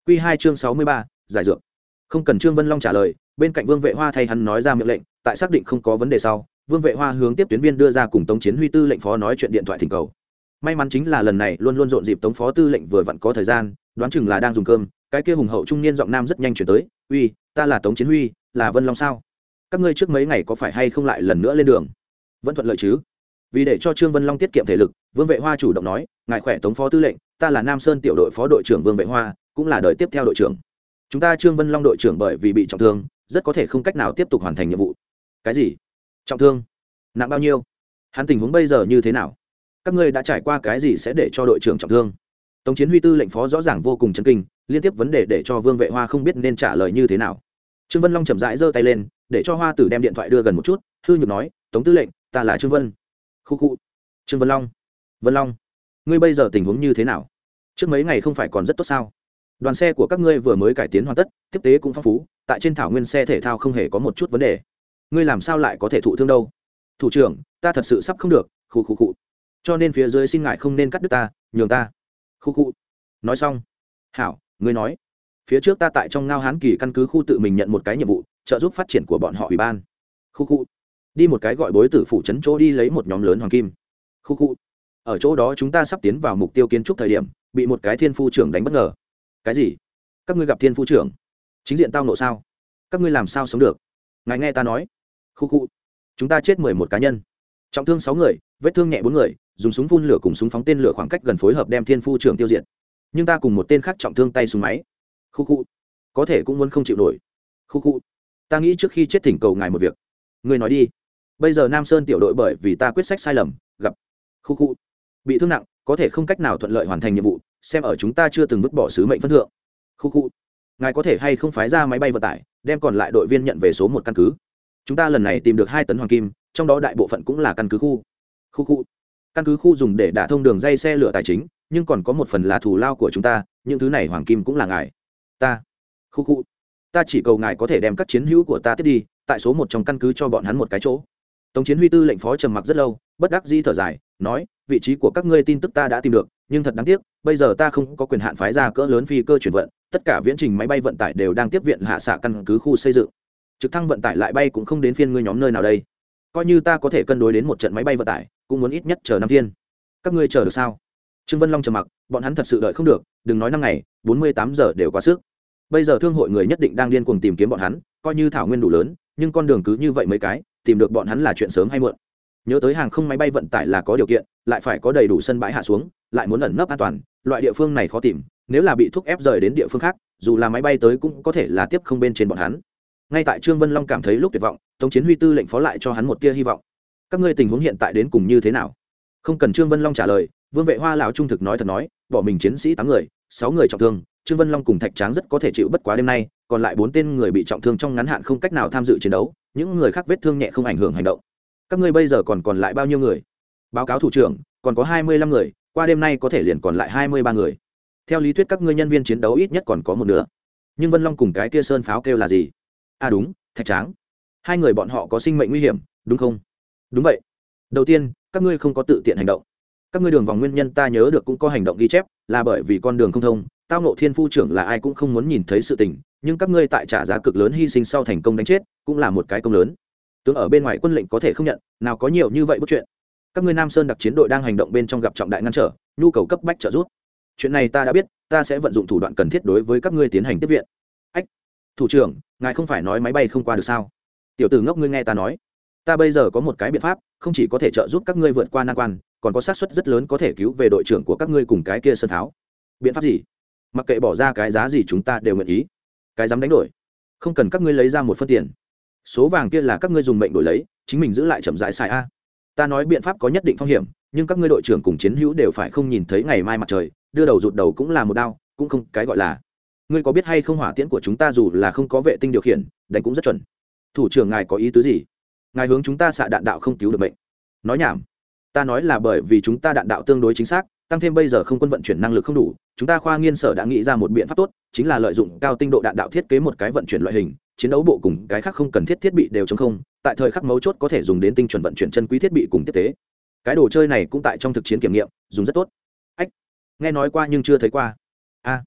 Quy 2 chương 63, giải dược. Không cần Trương Vân Long trả lời, bên cạnh Vương Vệ Hoa thay hắn nói ra mệnh lệnh, tại xác định không có vấn đề sau, Vương Vệ Hoa hướng tiếp tuyến viên đưa ra cùng Tống Chiến Huy tư lệnh phó nói chuyện điện thoại thỉnh cầu. May mắn chính là lần này luôn luôn rộn dịp Tống phó tư lệnh vừa vặn có thời gian, đoán chừng là đang dùng cơm, cái kia hùng hậu trung niên giọng nam rất nhanh chuyển tới, "Uy, ta là Tống Chiến Huy, là Vân Long sao? Các ngươi trước mấy ngày có phải hay không lại lần nữa lên đường? Vẫn thuận lợi chứ?" Vì để cho Trương Vân Long tiết kiệm thể lực, Vương Vệ Hoa chủ động nói, "Ngài khỏe Tống phó tư lệnh, ta là Nam Sơn tiểu đội phó đội trưởng Vương Vệ Hoa, cũng là đời tiếp theo đội trưởng. Chúng ta Trương Vân Long đội trưởng bởi vì bị trọng thương, rất có thể không cách nào tiếp tục hoàn thành nhiệm vụ." "Cái gì? Trọng thương? Nặng bao nhiêu? Hắn tình huống bây giờ như thế nào? Các ngươi đã trải qua cái gì sẽ để cho đội trưởng trọng thương?" Tống Chiến Huy tư lệnh phó rõ ràng vô cùng chấn kinh, liên tiếp vấn đề để cho Vương Vệ Hoa không biết nên trả lời như thế nào. Trương Vân Long chậm rãi giơ tay lên, để cho Hoa Tử đem điện thoại đưa gần một chút, hư nhược nói, "Tống tư lệnh, ta là Trương Vân." Khu khu. "Trương Vân Long, Vân Long, ngươi bây giờ tình huống như thế nào? Trước mấy ngày không phải còn rất tốt sao? Đoàn xe của các ngươi vừa mới cải tiến hoàn tất, tiếp tế cũng phong phú, tại trên thảo nguyên xe thể thao không hề có một chút vấn đề. Ngươi làm sao lại có thể thụ thương đâu?" "Thủ trưởng, ta thật sự sắp không được." Khu khu khu. "Cho nên phía dưới xin ngài không nên cắt đứt ta, nhường ta." Khu khu. Nói xong. "Hảo, ngươi nói." "Phía trước ta tại trong Ngao Hán Kỳ căn cứ khu tự mình nhận một cái nhiệm vụ, trợ giúp phát triển của bọn họ ủy ban." Khu khu. "Đi một cái gọi Bối Tử phủ trấn chỗ đi lấy một nhóm lớn hoàng kim." Khu khu. "Ở chỗ đó chúng ta sắp tiến vào mục tiêu kiến trúc thời điểm, bị một cái thiên phu trưởng đánh bất ngờ." "Cái gì? Các ngươi gặp thiên phu trưởng? Chính diện tao nộ sao? Các ngươi làm sao sống được?" "Ngài nghe ta nói." Khu khu. "Chúng ta chết 11 cá nhân, trọng thương 6 người, vết thương nhẹ 4 người, dùng súng phun lửa cùng súng phóng tên lửa khoảng cách gần phối hợp đem thiên phu trưởng tiêu diệt. Nhưng ta cùng một tên khác trọng thương tay súng máy." Khu khu. "Có thể cũng muốn không chịu nổi." Khu khu. "Ta nghĩ trước khi chết thỉnh cầu ngài một việc." "Ngươi nói đi." "Bây giờ Nam Sơn tiểu đội bởi vì ta quyết sách sai lầm, gặp khu khu bị thương nặng, có thể không cách nào thuận lợi hoàn thành nhiệm vụ, xem ở chúng ta chưa từng vứt bỏ sứ mệnh phân thượng. Khu khu. Ngài có thể hay không phái ra máy bay vận tải, đem còn lại đội viên nhận về số 1 căn cứ. Chúng ta lần này tìm được 2 tấn hoàng kim, trong đó đại bộ phận cũng là căn cứ khu." Khu khu. "Căn cứ khu dùng để đả thông đường dây xe lửa tài chính, nhưng còn có một phần là thù lao của chúng ta, những thứ này hoàng kim cũng là ngài." "Ta." Khu khu. "Ta chỉ cầu ngài có thể đem các chiến hữu của ta tiếp đi, tại số 1 trong căn cứ cho bọn hắn một cái chỗ." Tống Chiến Huy tư lệnh phó trầm mặc rất lâu, bất đắc dĩ thở dài, nói, "Vị trí của các ngươi tin tức ta đã tìm được, nhưng thật đáng tiếc, bây giờ ta không có quyền hạn phái ra cỡ lớn phi cơ chuyển vận, tất cả viễn trình máy bay vận tải đều đang tiếp viện hạ xạ căn cứ khu xây dựng. Trực thăng vận tải lại bay cũng không đến phiên ngươi nhóm nơi nào đây. Coi như ta có thể cân đối đến một trận máy bay vận tải, cũng muốn ít nhất chờ 5 thiên. Các ngươi chờ được sao?" Trương Vân Long trầm mặc, bọn hắn thật sự đợi không được, đừng nói 5 ngày, 48 giờ đều quá sức. Bây giờ thương hội người nhất định đang điên cuồng tìm kiếm bọn hắn, coi như thảo nguyên đủ lớn, nhưng con đường cứ như vậy mấy cái, tìm được bọn hắn là chuyện sớm hay muộn. Nhớ tới hàng không máy bay vận tải là có điều kiện, lại phải có đầy đủ sân bãi hạ xuống, lại muốn ẩn nấp an toàn, loại địa phương này khó tìm, nếu là bị thúc ép rời đến địa phương khác, dù là máy bay tới cũng có thể là tiếp không bên trên bọn hắn. Ngay tại Trương Vân Long cảm thấy lúc tuyệt vọng, Tống Chiến Huy tư lệnh phó lại cho hắn một tia hy vọng. "Các ngươi tình huống hiện tại đến cùng như thế nào?" Không cần Trương Vân Long trả lời, Vương Vệ Hoa lão trung thực nói thật nói, bỏ mình chiến sĩ 8 người, 6 người trọng thương, Trương Vân Long cùng Thạch Tráng rất có thể chịu bất quá đêm nay, còn lại 4 tên người bị trọng thương trong ngắn hạn không cách nào tham dự chiến đấu, những người khác vết thương nhẹ không ảnh hưởng hành động. "Các ngươi bây giờ còn lại bao nhiêu người?" "Báo cáo thủ trưởng, còn có 25 người, qua đêm nay có thể liền còn lại 23 người. Theo lý thuyết các ngươi nhân viên chiến đấu ít nhất còn có một nửa." "Nhưng Vân Long cùng cái kia sơn pháo kêu là gì?" "À đúng, Thạch Tráng. 2 người bọn họ có sinh mệnh nguy hiểm, đúng không?" "Đúng vậy." "Đầu tiên, các ngươi không có tự tiện hành động. Các ngươi đường vòng nguyên nhân ta nhớ được cũng có hành động ghi chép, là bởi vì con đường không thông, tao ngộ thiên phu trưởng là ai cũng không muốn nhìn thấy sự tình, nhưng các ngươi tại trả giá cực lớn hy sinh sau thành công đánh chết, cũng là một cái công lớn. Tướng ở bên ngoài quân lệnh có thể không nhận, nào có nhiều như vậy bức chuyện. Các ngươi Nam Sơn đặc chiến đội đang hành động bên trong gặp trọng đại ngăn trở, nhu cầu cấp bách trợ giúp. Chuyện này ta đã biết, ta sẽ vận dụng thủ đoạn cần thiết đối với các ngươi tiến hành tiếp viện." "Ách, thủ trưởng, ngài không phải nói máy bay không qua được sao?" "Tiểu tử ngốc, ngươi nghe ta nói, ta bây giờ có một cái biện pháp, không chỉ có thể trợ giúp các ngươi vượt qua nan quan, còn có xác suất rất lớn có thể cứu về đội trưởng của các ngươi cùng cái kia sơn tháo." "Biện pháp gì?" "Mặc kệ bỏ ra cái giá gì chúng ta đều nguyện ý." "Cái dám đánh đổi? Không cần các ngươi lấy ra một phân tiền. Số vàng kia là các ngươi dùng mệnh đổi lấy, chính mình giữ lại chậm rãi xài a." "Ta nói biện pháp có nhất định phong hiểm, nhưng các ngươi đội trưởng cùng chiến hữu đều phải không nhìn thấy ngày mai mặt trời, đưa đầu rụt đầu cũng là một đao, cũng không cái gọi là. Ngươi có biết hay không, hỏa tiễn của chúng ta dù là không có vệ tinh điều khiển, đánh cũng rất chuẩn." "Thủ trưởng ngài có ý tứ gì? Ngài hướng chúng ta xạ đạn đạo không cứu được mệnh?" "Nói nhảm. Ta nói là bởi vì chúng ta đạn đạo tương đối chính xác, tăng thêm bây giờ không quân vận chuyển năng lực không đủ, chúng ta khoa nghiên sở đã nghĩ ra một biện pháp tốt, chính là lợi dụng cao tinh độ đạn đạo thiết kế một cái vận chuyển loại hình, chiến đấu bộ cùng cái khác không cần thiết thiết bị đều chống không, tại thời khắc mấu chốt có thể dùng đến tinh chuẩn vận chuyển chân quý thiết bị cùng tiếp tế. Cái đồ chơi này cũng tại trong thực chiến kiểm nghiệm, dùng rất tốt." "Ách, nghe nói qua nhưng chưa thấy qua." "A,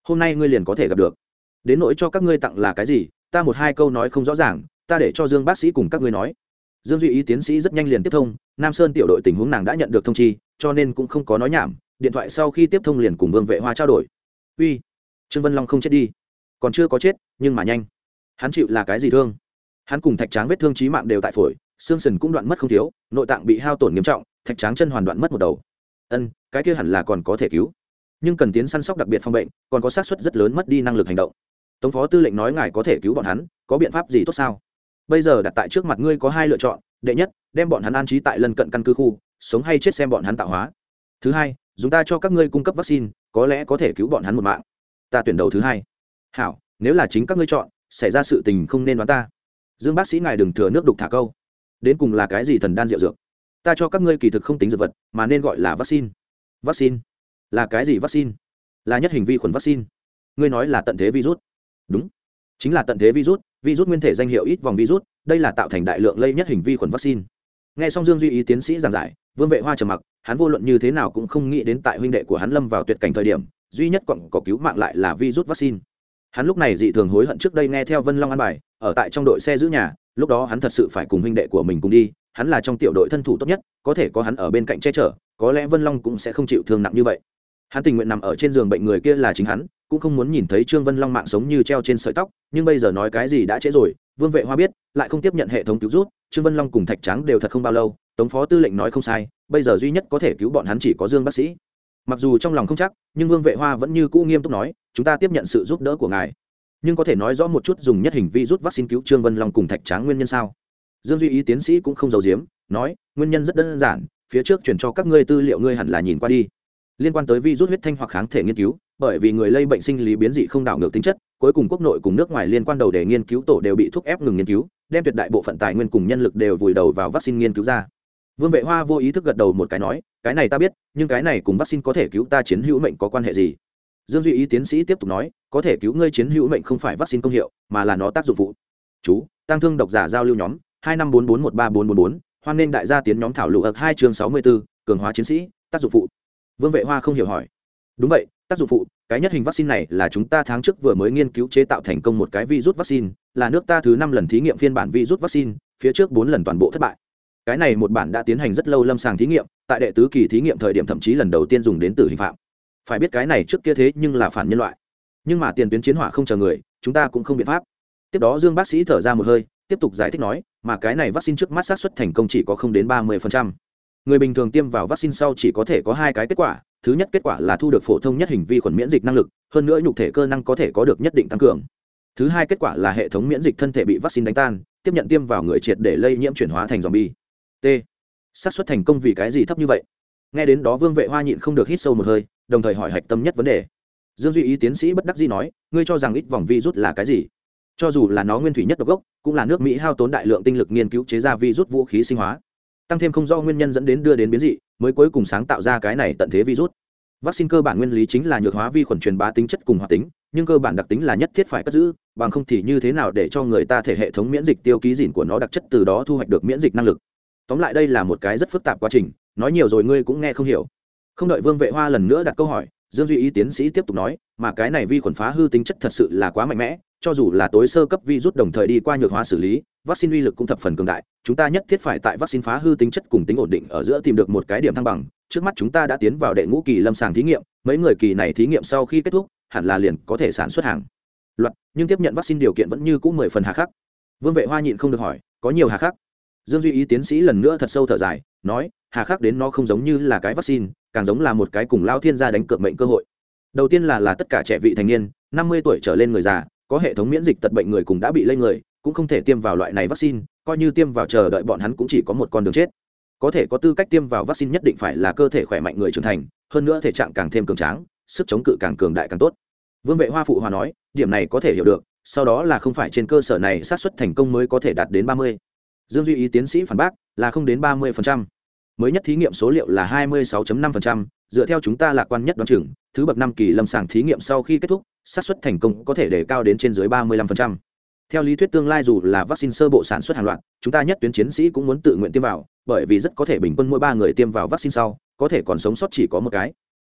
hôm nay ngươi liền có thể gặp được. Đến nỗi cho các ngươi tặng là cái gì, ta một hai câu nói không rõ ràng, ta để cho Dương bác sĩ cùng các ngươi nói. Dương Duy Ý tiến sĩ rất nhanh liền tiếp thông, Nam Sơn tiểu đội tình huống nàng đã nhận được thông chi, cho nên cũng không có nói nhảm, điện thoại sau khi tiếp thông liền cùng Vương Vệ Hoa trao đổi. Uy, Trương Vân Long không chết đi? Còn chưa có chết, nhưng mà nhanh. Hắn chịu là cái gì thương? Hắn cùng Thạch Tráng vết thương chí mạng đều tại phổi, xương sườn cũng đoạn mất không thiếu, nội tạng bị hao tổn nghiêm trọng, Thạch Tráng chân hoàn đoạn mất một đầu. Cái kia hẳn là còn có thể cứu, nhưng cần tiến săn sóc đặc biệt phòng bệnh, còn có xác suất rất lớn mất đi năng lực hành động. Tống phó tư lệnh nói ngài có thể cứu bọn hắn, có biện pháp gì tốt sao? Bây giờ đặt tại trước mặt ngươi có hai lựa chọn, đệ nhất, đem bọn hắn an trí tại lân cận căn cứ khu, sống hay chết xem bọn hắn tạo hóa. Thứ hai, dùng ta cho các ngươi cung cấp vaccine, có lẽ có thể cứu bọn hắn một mạng. Ta tuyển đầu thứ hai. Hảo, nếu là chính các ngươi chọn, xảy ra sự tình không nên đoán ta. Dương bác sĩ ngài đừng thừa nước đục thả câu. Đến cùng là cái gì thần đan diệu dược? Ta cho các ngươi kỳ thực không tính dược vật, mà nên gọi là vaccine. Vaccine? Là cái gì vaccine? Là nhất hình vi khuẩn vaccine. Ngươi nói là tận thế virus? Đúng, chính là tận thế virus. Virus nguyên thể danh hiệu ít vòng virus, đây là tạo thành đại lượng lây nhất hình vi khuẩn vaccine. Nghe xong Dương Duy Ý tiến sĩ giảng giải, Vương Vệ Hoa trầm mặc, hắn vô luận như thế nào cũng không nghĩ đến tại huynh đệ của hắn lâm vào tuyệt cảnh thời điểm, duy nhất còn có cứu mạng lại là virus vaccine. Hắn lúc này dị thường hối hận trước đây nghe theo Vân Long an bài, ở tại trong đội xe giữ nhà, lúc đó hắn thật sự phải cùng huynh đệ của mình cùng đi, hắn là trong tiểu đội thân thủ tốt nhất, có thể có hắn ở bên cạnh che chở, có lẽ Vân Long cũng sẽ không chịu thương nặng như vậy. Hắn tình nguyện nằm ở trên giường bệnh người kia là chính hắn, cũng không muốn nhìn thấy Trương Vân Long mạng sống như treo trên sợi tóc, nhưng bây giờ nói cái gì đã trễ rồi. Vương Vệ Hoa biết, lại không tiếp nhận hệ thống cứu rút, Trương Vân Long cùng Thạch Tráng đều thật không bao lâu, Tống phó tư lệnh nói không sai, bây giờ duy nhất có thể cứu bọn hắn chỉ có Dương bác sĩ. Mặc dù trong lòng không chắc, nhưng Vương Vệ Hoa vẫn như cũ nghiêm túc nói, chúng ta tiếp nhận sự giúp đỡ của ngài, nhưng có thể nói rõ một chút dùng nhất hình vi rút vaccine cứu Trương Vân Long cùng Thạch Tráng nguyên nhân sao? Dương Duy Ý tiến sĩ cũng không giấu giếm, nói, nguyên nhân rất đơn giản, phía trước chuyển cho các ngươi tư liệu ngươi hẳn là nhìn qua đi. Liên quan tới virus huyết thanh hoặc kháng thể nghiên cứu, bởi vì người lây bệnh sinh lý biến dị không đảo ngược tính chất, cuối cùng quốc nội cùng nước ngoài liên quan đầu để nghiên cứu tổ đều bị thúc ép ngừng nghiên cứu, đem tuyệt đại bộ phận tài nguyên cùng nhân lực đều vùi đầu vào vaccine nghiên cứu ra. Vương Vệ Hoa vô ý thức gật đầu một cái nói, cái này ta biết, nhưng cái này cùng vaccine có thể cứu ta chiến hữu mệnh có quan hệ gì? Dương Duy Ý tiến sĩ tiếp tục nói, có thể cứu ngươi chiến hữu mệnh không phải vaccine công hiệu, mà là nó tác dụng phụ. Chú, tăng thương độc giả giao lưu nhóm 2544134444, hoan nghênh đại gia tiến nhóm thảo luận ở 2 chương 64, cường hóa chiến sĩ, tác dụng phụ. Vương Vệ Hoa không hiểu hỏi, đúng vậy, tác dụng phụ, cái nhất hình vaccine này là chúng ta tháng trước vừa mới nghiên cứu chế tạo thành công một cái virus vaccine, là nước ta thứ 5 lần thí nghiệm phiên bản virus vaccine, phía trước 4 lần toàn bộ thất bại. Cái này một bản đã tiến hành rất lâu lâm sàng thí nghiệm, tại đệ tứ kỳ thí nghiệm thời điểm thậm chí lần đầu tiên dùng đến tử hình phạm. Phải biết cái này trước kia thế nhưng là phản nhân loại. Nhưng mà tiền tuyến chiến hỏa không chờ người, chúng ta cũng không biện pháp. Tiếp đó Dương bác sĩ thở ra một hơi, tiếp tục giải thích nói, mà cái này vaccine trước mắt xác suất thành công chỉ có không đến 30%. Người bình thường tiêm vào vaccine sau chỉ có thể có hai cái kết quả, thứ nhất kết quả là thu được phổ thông nhất hình vi khuẩn miễn dịch năng lực, hơn nữa nhục thể cơ năng có thể có được nhất định tăng cường. Thứ hai kết quả là hệ thống miễn dịch thân thể bị vaccine đánh tan, tiếp nhận tiêm vào người triệt để lây nhiễm chuyển hóa thành zombie. T. Xác suất thành công vì cái gì thấp như vậy? Nghe đến đó Vương Vệ Hoa nhịn không được hít sâu một hơi, đồng thời hỏi hạch tâm nhất vấn đề. Dương Duy Ý tiến sĩ bất đắc dĩ nói, ngươi cho rằng ít vòng virus là cái gì? Cho dù là nó nguyên thủy nhất độc gốc, cũng là nước Mỹ hao tốn đại lượng tinh lực nghiên cứu chế ra virus vũ khí sinh hóa, tăng thêm không rõ nguyên nhân dẫn đến đưa đến biến dị, mới cuối cùng sáng tạo ra cái này tận thế virus. Vaccine cơ bản nguyên lý chính là nhược hóa vi khuẩn truyền bá tính chất cùng hoạt tính, nhưng cơ bản đặc tính là nhất thiết phải cất giữ, bằng không thì như thế nào để cho người ta thể hệ thống miễn dịch tiêu ký gìn của nó đặc chất từ đó thu hoạch được miễn dịch năng lực. Tóm lại đây là một cái rất phức tạp quá trình, nói nhiều rồi ngươi cũng nghe không hiểu. Không đợi Vương Vệ Hoa lần nữa đặt câu hỏi, Dương Duy Ý tiến sĩ tiếp tục nói, mà cái này vi khuẩn phá hư tính chất thật sự là quá mạnh mẽ, cho dù là tối sơ cấp virus đồng thời đi qua nhược hóa xử lý, vaccine uy lực cũng thập phần cường đại, chúng ta nhất thiết phải tại vaccine phá hư tính chất cùng tính ổn định ở giữa tìm được một cái điểm thăng bằng. Trước mắt chúng ta đã tiến vào đệ ngũ kỳ lâm sàng thí nghiệm, mấy người kỳ này thí nghiệm sau khi kết thúc, hẳn là liền có thể sản xuất hàng loạt, nhưng tiếp nhận vaccine điều kiện vẫn như cũ 10 phần hà khắc. Vương Vệ Hoa nhịn không được hỏi, có nhiều hà khắc? Dương Duy Ý tiến sĩ lần nữa thật sâu thở dài, nói, hà khắc đến nó không giống như là cái vaccine, càng giống là một cái cùng lao thiên gia đánh cược mệnh cơ hội. Đầu tiên là tất cả trẻ vị thành niên, 50 tuổi trở lên người già, có hệ thống miễn dịch tật bệnh người cùng đã bị lây người, cũng không thể tiêm vào loại này vaccine, coi như tiêm vào chờ đợi bọn hắn cũng chỉ có một con đường chết. Có thể có tư cách tiêm vào vaccine nhất định phải là cơ thể khỏe mạnh người trưởng thành, hơn nữa thể trạng càng thêm cường tráng, sức chống cự càng cường đại càng tốt. Vương Vệ Hoa phụ hòa nói, điểm này có thể hiểu được, sau đó là không phải trên cơ sở này xác suất thành công mới có thể đạt đến 30. Dương Duy Ý tiến sĩ phản bác, là không đến 30%. Mới nhất thí nghiệm số liệu là 26.5%, dựa theo chúng ta lạc quan nhất đoán chừng, thứ bậc 5 kỳ lâm sàng thí nghiệm sau khi kết thúc, xác suất thành công có thể đề cao đến trên dưới 35%. Theo lý thuyết tương lai dù là vaccine sơ bộ sản xuất hàng loạt, chúng ta nhất tuyến chiến sĩ cũng muốn tự nguyện tiêm vào, bởi vì rất có thể bình quân mỗi 3 người tiêm vào vaccine sau, có thể còn sống sót chỉ có một cái.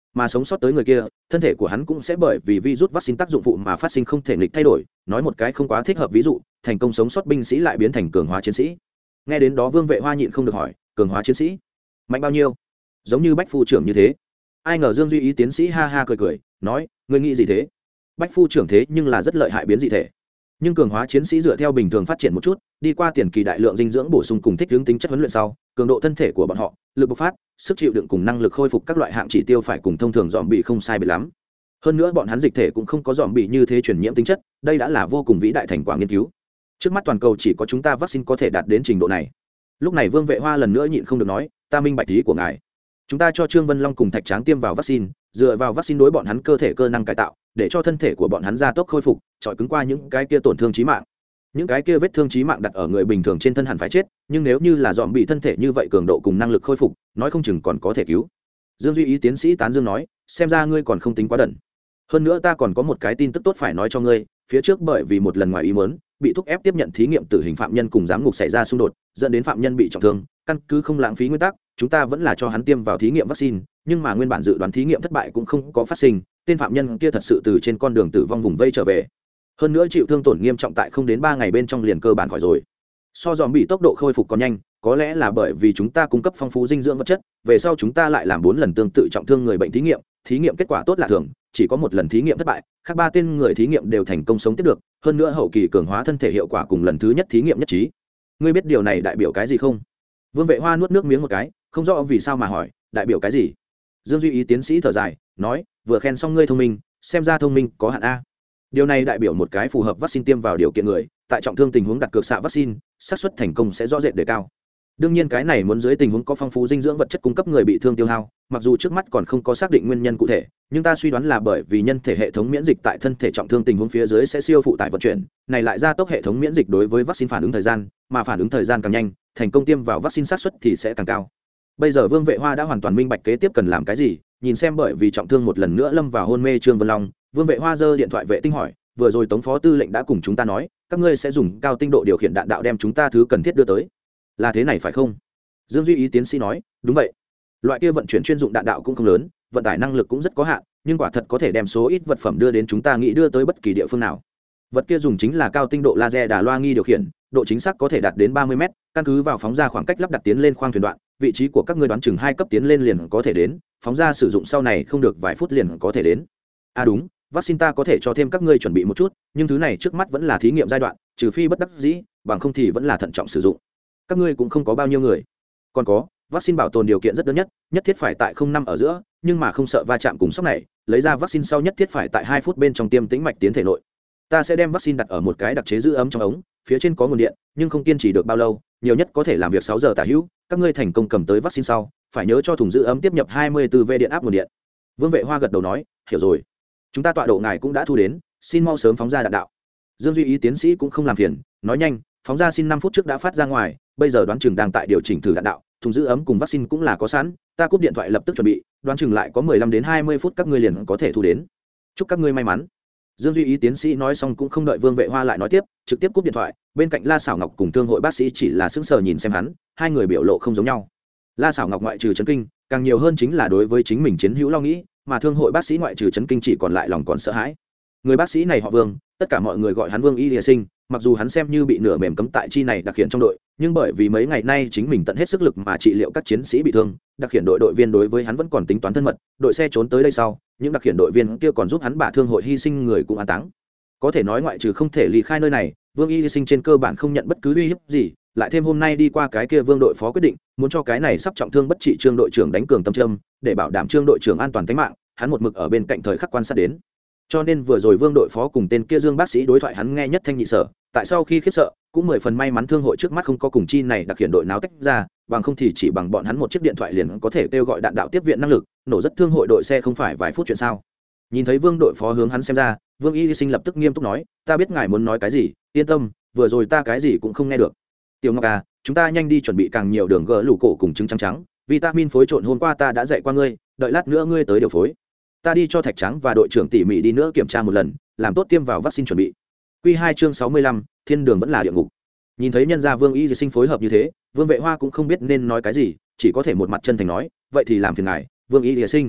mà sống sót tới người kia thân thể của hắn cũng sẽ bởi vì virus vaccine tác dụng phụ mà phát sinh không thể nghịch thay đổi. Nói một cái không quá thích hợp ví dụ, thành công sống sót binh sĩ lại biến thành cường hóa chiến sĩ. Nghe đến đó Vương Vệ Hoa nhịn không được hỏi, cường hóa chiến sĩ mạnh bao nhiêu? Giống như Bách phu trưởng như thế. Ai ngờ Dương Duy Ý tiến sĩ ha ha cười cười nói, ngươi nghĩ gì thế? Bách phu trưởng thế nhưng là rất lợi hại biến dị thể, nhưng cường hóa chiến sĩ dựa theo bình thường phát triển một chút, đi qua tiền kỳ đại lượng dinh dưỡng bổ sung cùng thích ứng tính chất huấn luyện sau, cường độ thân thể của bọn họ, lực bộc phát, sức chịu đựng cùng năng lực khôi phục các loại hạng chỉ tiêu phải cùng thông thường dòm bị không sai biệt lắm. Hơn nữa bọn hắn dịch thể cũng không có dòm bị như thế truyền nhiễm tính chất, đây đã là vô cùng vĩ đại thành quả nghiên cứu. Trước mắt toàn cầu chỉ có chúng ta vaccine có thể đạt đến trình độ này. Lúc này Vương Vệ Hoa lần nữa nhịn không được nói, ta minh bạch ý của ngài. Chúng ta cho Trương Vân Long cùng Thạch Tráng tiêm vào vaccine, dựa vào vaccine đối bọn hắn cơ thể cơ năng cải tạo, để cho thân thể của bọn hắn gia tốc khôi phục, chọi cứng qua những cái kia tổn thương chí mạng. Những cái kia vết thương chí mạng đặt ở người bình thường trên thân hẳn phải chết, nhưng nếu như là dòm bị thân thể như vậy cường độ cùng năng lực khôi phục, nói không chừng còn có thể cứu. Dương Duy Ý tiến sĩ tán dương nói, xem ra ngươi còn không tính quá đần. Hơn nữa ta còn có một cái tin tức tốt phải nói cho ngươi, phía trước bởi vì một lần ngoài ý muốn, bị thúc ép tiếp nhận thí nghiệm tử hình phạm nhân cùng giám ngục xảy ra xung đột, dẫn đến phạm nhân bị trọng thương, căn cứ không lãng phí nguyên tắc, chúng ta vẫn là cho hắn tiêm vào thí nghiệm vaccine, nhưng mà nguyên bản dự đoán thí nghiệm thất bại cũng không có phát sinh, tên phạm nhân kia thật sự từ trên con đường tử vong vùng vây trở về. Hơn nữa chịu thương tổn nghiêm trọng tại không đến 3 ngày bên trong liền cơ bản khỏi rồi. So dòm bị tốc độ khôi phục còn nhanh, có lẽ là bởi vì chúng ta cung cấp phong phú dinh dưỡng vật chất, về sau chúng ta lại làm 4 lần tương tự trọng thương người bệnh thí nghiệm kết quả tốt lạ thường, chỉ có một lần thí nghiệm thất bại, khác 3 tên người thí nghiệm đều thành công sống tiếp được, hơn nữa hậu kỳ cường hóa thân thể hiệu quả cùng lần thứ nhất thí nghiệm nhất trí. Ngươi biết điều này đại biểu cái gì không? Vương Vệ Hoa nuốt nước miếng một cái, không rõ vì sao mà hỏi, đại biểu cái gì? Dương Duy Ý tiến sĩ thở dài, nói, vừa khen xong ngươi thông minh, xem ra thông minh có hạn a. Điều này đại biểu một cái phù hợp vaccine tiêm vào điều kiện người, tại trọng thương tình huống đặt cược xạ vaccine, xác suất thành công sẽ rõ rệt đề cao. Đương nhiên cái này muốn dưới tình huống có phong phú dinh dưỡng vật chất cung cấp người bị thương tiêu hao, mặc dù trước mắt còn không có xác định nguyên nhân cụ thể, nhưng ta suy đoán là bởi vì nhân thể hệ thống miễn dịch tại thân thể trọng thương tình huống phía dưới sẽ siêu phụ tải vận chuyển, này lại gia tốc hệ thống miễn dịch đối với vaccine phản ứng thời gian, mà phản ứng thời gian càng nhanh, thành công tiêm vào vaccine xác suất thì sẽ càng cao. Bây giờ Vương Vệ Hoa đã hoàn toàn minh bạch kế tiếp cần làm cái gì, nhìn xem bởi vì trọng thương một lần nữa lâm vào hôn mê Trương Vân Long, Vương Vệ Hoa giơ điện thoại vệ tinh hỏi, vừa rồi Tống phó tư lệnh đã cùng chúng ta nói, các ngươi sẽ dùng cao tinh độ điều khiển đạn đạo đem chúng ta thứ cần thiết đưa tới, là thế này phải không? Dương Duy Ý tiến sĩ nói, đúng vậy. Loại kia vận chuyển chuyên dụng đạn đạo cũng không lớn, vận tải năng lực cũng rất có hạn, nhưng quả thật có thể đem số ít vật phẩm đưa đến chúng ta nghĩ đưa tới bất kỳ địa phương nào. Vật kia dùng chính là cao tinh độ laser đà loa nghi điều khiển, độ chính xác có thể đạt đến 30 m, căn cứ vào phóng ra khoảng cách lắp đặt tiến lên khoang thuyền đoạn, vị trí của các ngươi đoán chừng 2 cấp tiến lên liền có thể đến, phóng ra sử dụng sau này không được vài phút liền có thể đến. À đúng, vaccine ta có thể cho thêm các ngươi chuẩn bị một chút, nhưng thứ này trước mắt vẫn là thí nghiệm giai đoạn, trừ phi bất đắc dĩ, bằng không thì vẫn là thận trọng sử dụng. Các ngươi cũng không có bao nhiêu người. Còn có, vaccine bảo tồn điều kiện rất đơn nhất, nhất thiết phải tại 0 năm ở giữa, nhưng mà không sợ va chạm cùng sốc này, lấy ra vaccine sau nhất thiết phải tại 2 phút bên trong tiêm tĩnh mạch tiến thể nội. Ta sẽ đem vaccine đặt ở một cái đặc chế giữ ấm trong ống, phía trên có nguồn điện, nhưng không kiên trì được bao lâu, nhiều nhất có thể làm việc 6 giờ tả hữu. Các ngươi thành công cầm tới vaccine sau, phải nhớ cho thùng giữ ấm tiếp nhập 24V điện áp nguồn điện. Vương Vệ Hoa gật đầu nói, hiểu rồi. Chúng ta tọa độ ngài cũng đã thu đến, xin mau sớm phóng ra đạn đạo. Dương Duy Ý tiến sĩ cũng không làm phiền, nói nhanh, phóng ra xin 5 phút trước đã phát ra ngoài, bây giờ đoán chừng đang tại điều chỉnh thử đạn đạo, thùng giữ ấm cùng vaccine cũng là có sẵn, ta cúp điện thoại lập tức chuẩn bị, đoán chừng lại có 15 đến 20 phút các ngươi liền có thể thu đến. Chúc các ngươi may mắn. Dương Duy Ý tiến sĩ nói xong cũng không đợi Vương Vệ Hoa lại nói tiếp, trực tiếp cúp điện thoại, bên cạnh La Sảo Ngọc cùng thương hội bác sĩ chỉ là sững sờ nhìn xem hắn, hai người biểu lộ không giống nhau. La Sảo Ngọc ngoại trừ chấn kinh, càng nhiều hơn chính là đối với chính mình chiến hữu lo nghĩ, mà thương hội bác sĩ ngoại trừ chấn kinh chỉ còn lại lòng còn sợ hãi. Người bác sĩ này họ Vương, tất cả mọi người gọi hắn Vương Y Lìa Sinh, mặc dù hắn xem như bị nửa mềm cấm tại chi này đặc hiện trong đội, nhưng bởi vì mấy ngày nay chính mình tận hết sức lực mà trị liệu các chiến sĩ bị thương, đặc hiện đội viên đối với hắn vẫn còn tính toán thân mật, đội xe trốn tới đây sau, những đặc hiện đội viên kia còn giúp hắn bả thương hội hy sinh người cũng an táng. Có thể nói ngoại trừ không thể ly khai nơi này, Vương Y Sinh trên cơ bản không nhận bất cứ uy hiếp gì, lại thêm hôm nay đi qua cái kia Vương đội phó quyết định, muốn cho cái này sắp trọng thương bất trị Trương đội trưởng đánh cường tâm châm, để bảo đảm Trương đội trưởng an toàn tính mạng, hắn một mực ở bên cạnh thời khắc quan sát đến. Cho nên vừa rồi Vương đội phó cùng tên kia Dương bác sĩ đối thoại hắn nghe nhất thanh nhị sở, tại sau khi khiếp sợ, cũng 10 phần may mắn thương hội trước mắt không có cùng chi này đặc hiện đội náo tách ra, bằng không thì chỉ bằng bọn hắn một chiếc điện thoại liền có thể kêu gọi đạn đạo tiếp viện năng lực, nổ rất thương hội đội xe không phải vài phút chuyện sao? Nhìn thấy Vương đội phó hướng hắn xem ra, Vương Y Sinh lập tức nghiêm túc nói, ta biết ngài muốn nói cái gì, yên tâm, vừa rồi ta cái gì cũng không nghe được. Tiểu Ngọc à, chúng ta nhanh đi chuẩn bị càng nhiều đường gỡ lũ cổ cùng trứng trắng trắng, vitamin phối trộn hôm qua ta đã dạy qua ngươi, đợi lát nữa ngươi tới điều phối. Ta đi cho Thạch Trắng và đội trưởng tỉ mỉ đi nữa kiểm tra một lần, làm tốt tiêm vào vaccine chuẩn bị. Quy 2 chương 65, thiên đường vẫn là địa ngục. Nhìn thấy nhân gia Vương Y Sinh phối hợp như thế, Vương Vệ Hoa cũng không biết nên nói cái gì, chỉ có thể một mặt chân thành nói, vậy thì làm phiền ngài, Vương Y Sinh.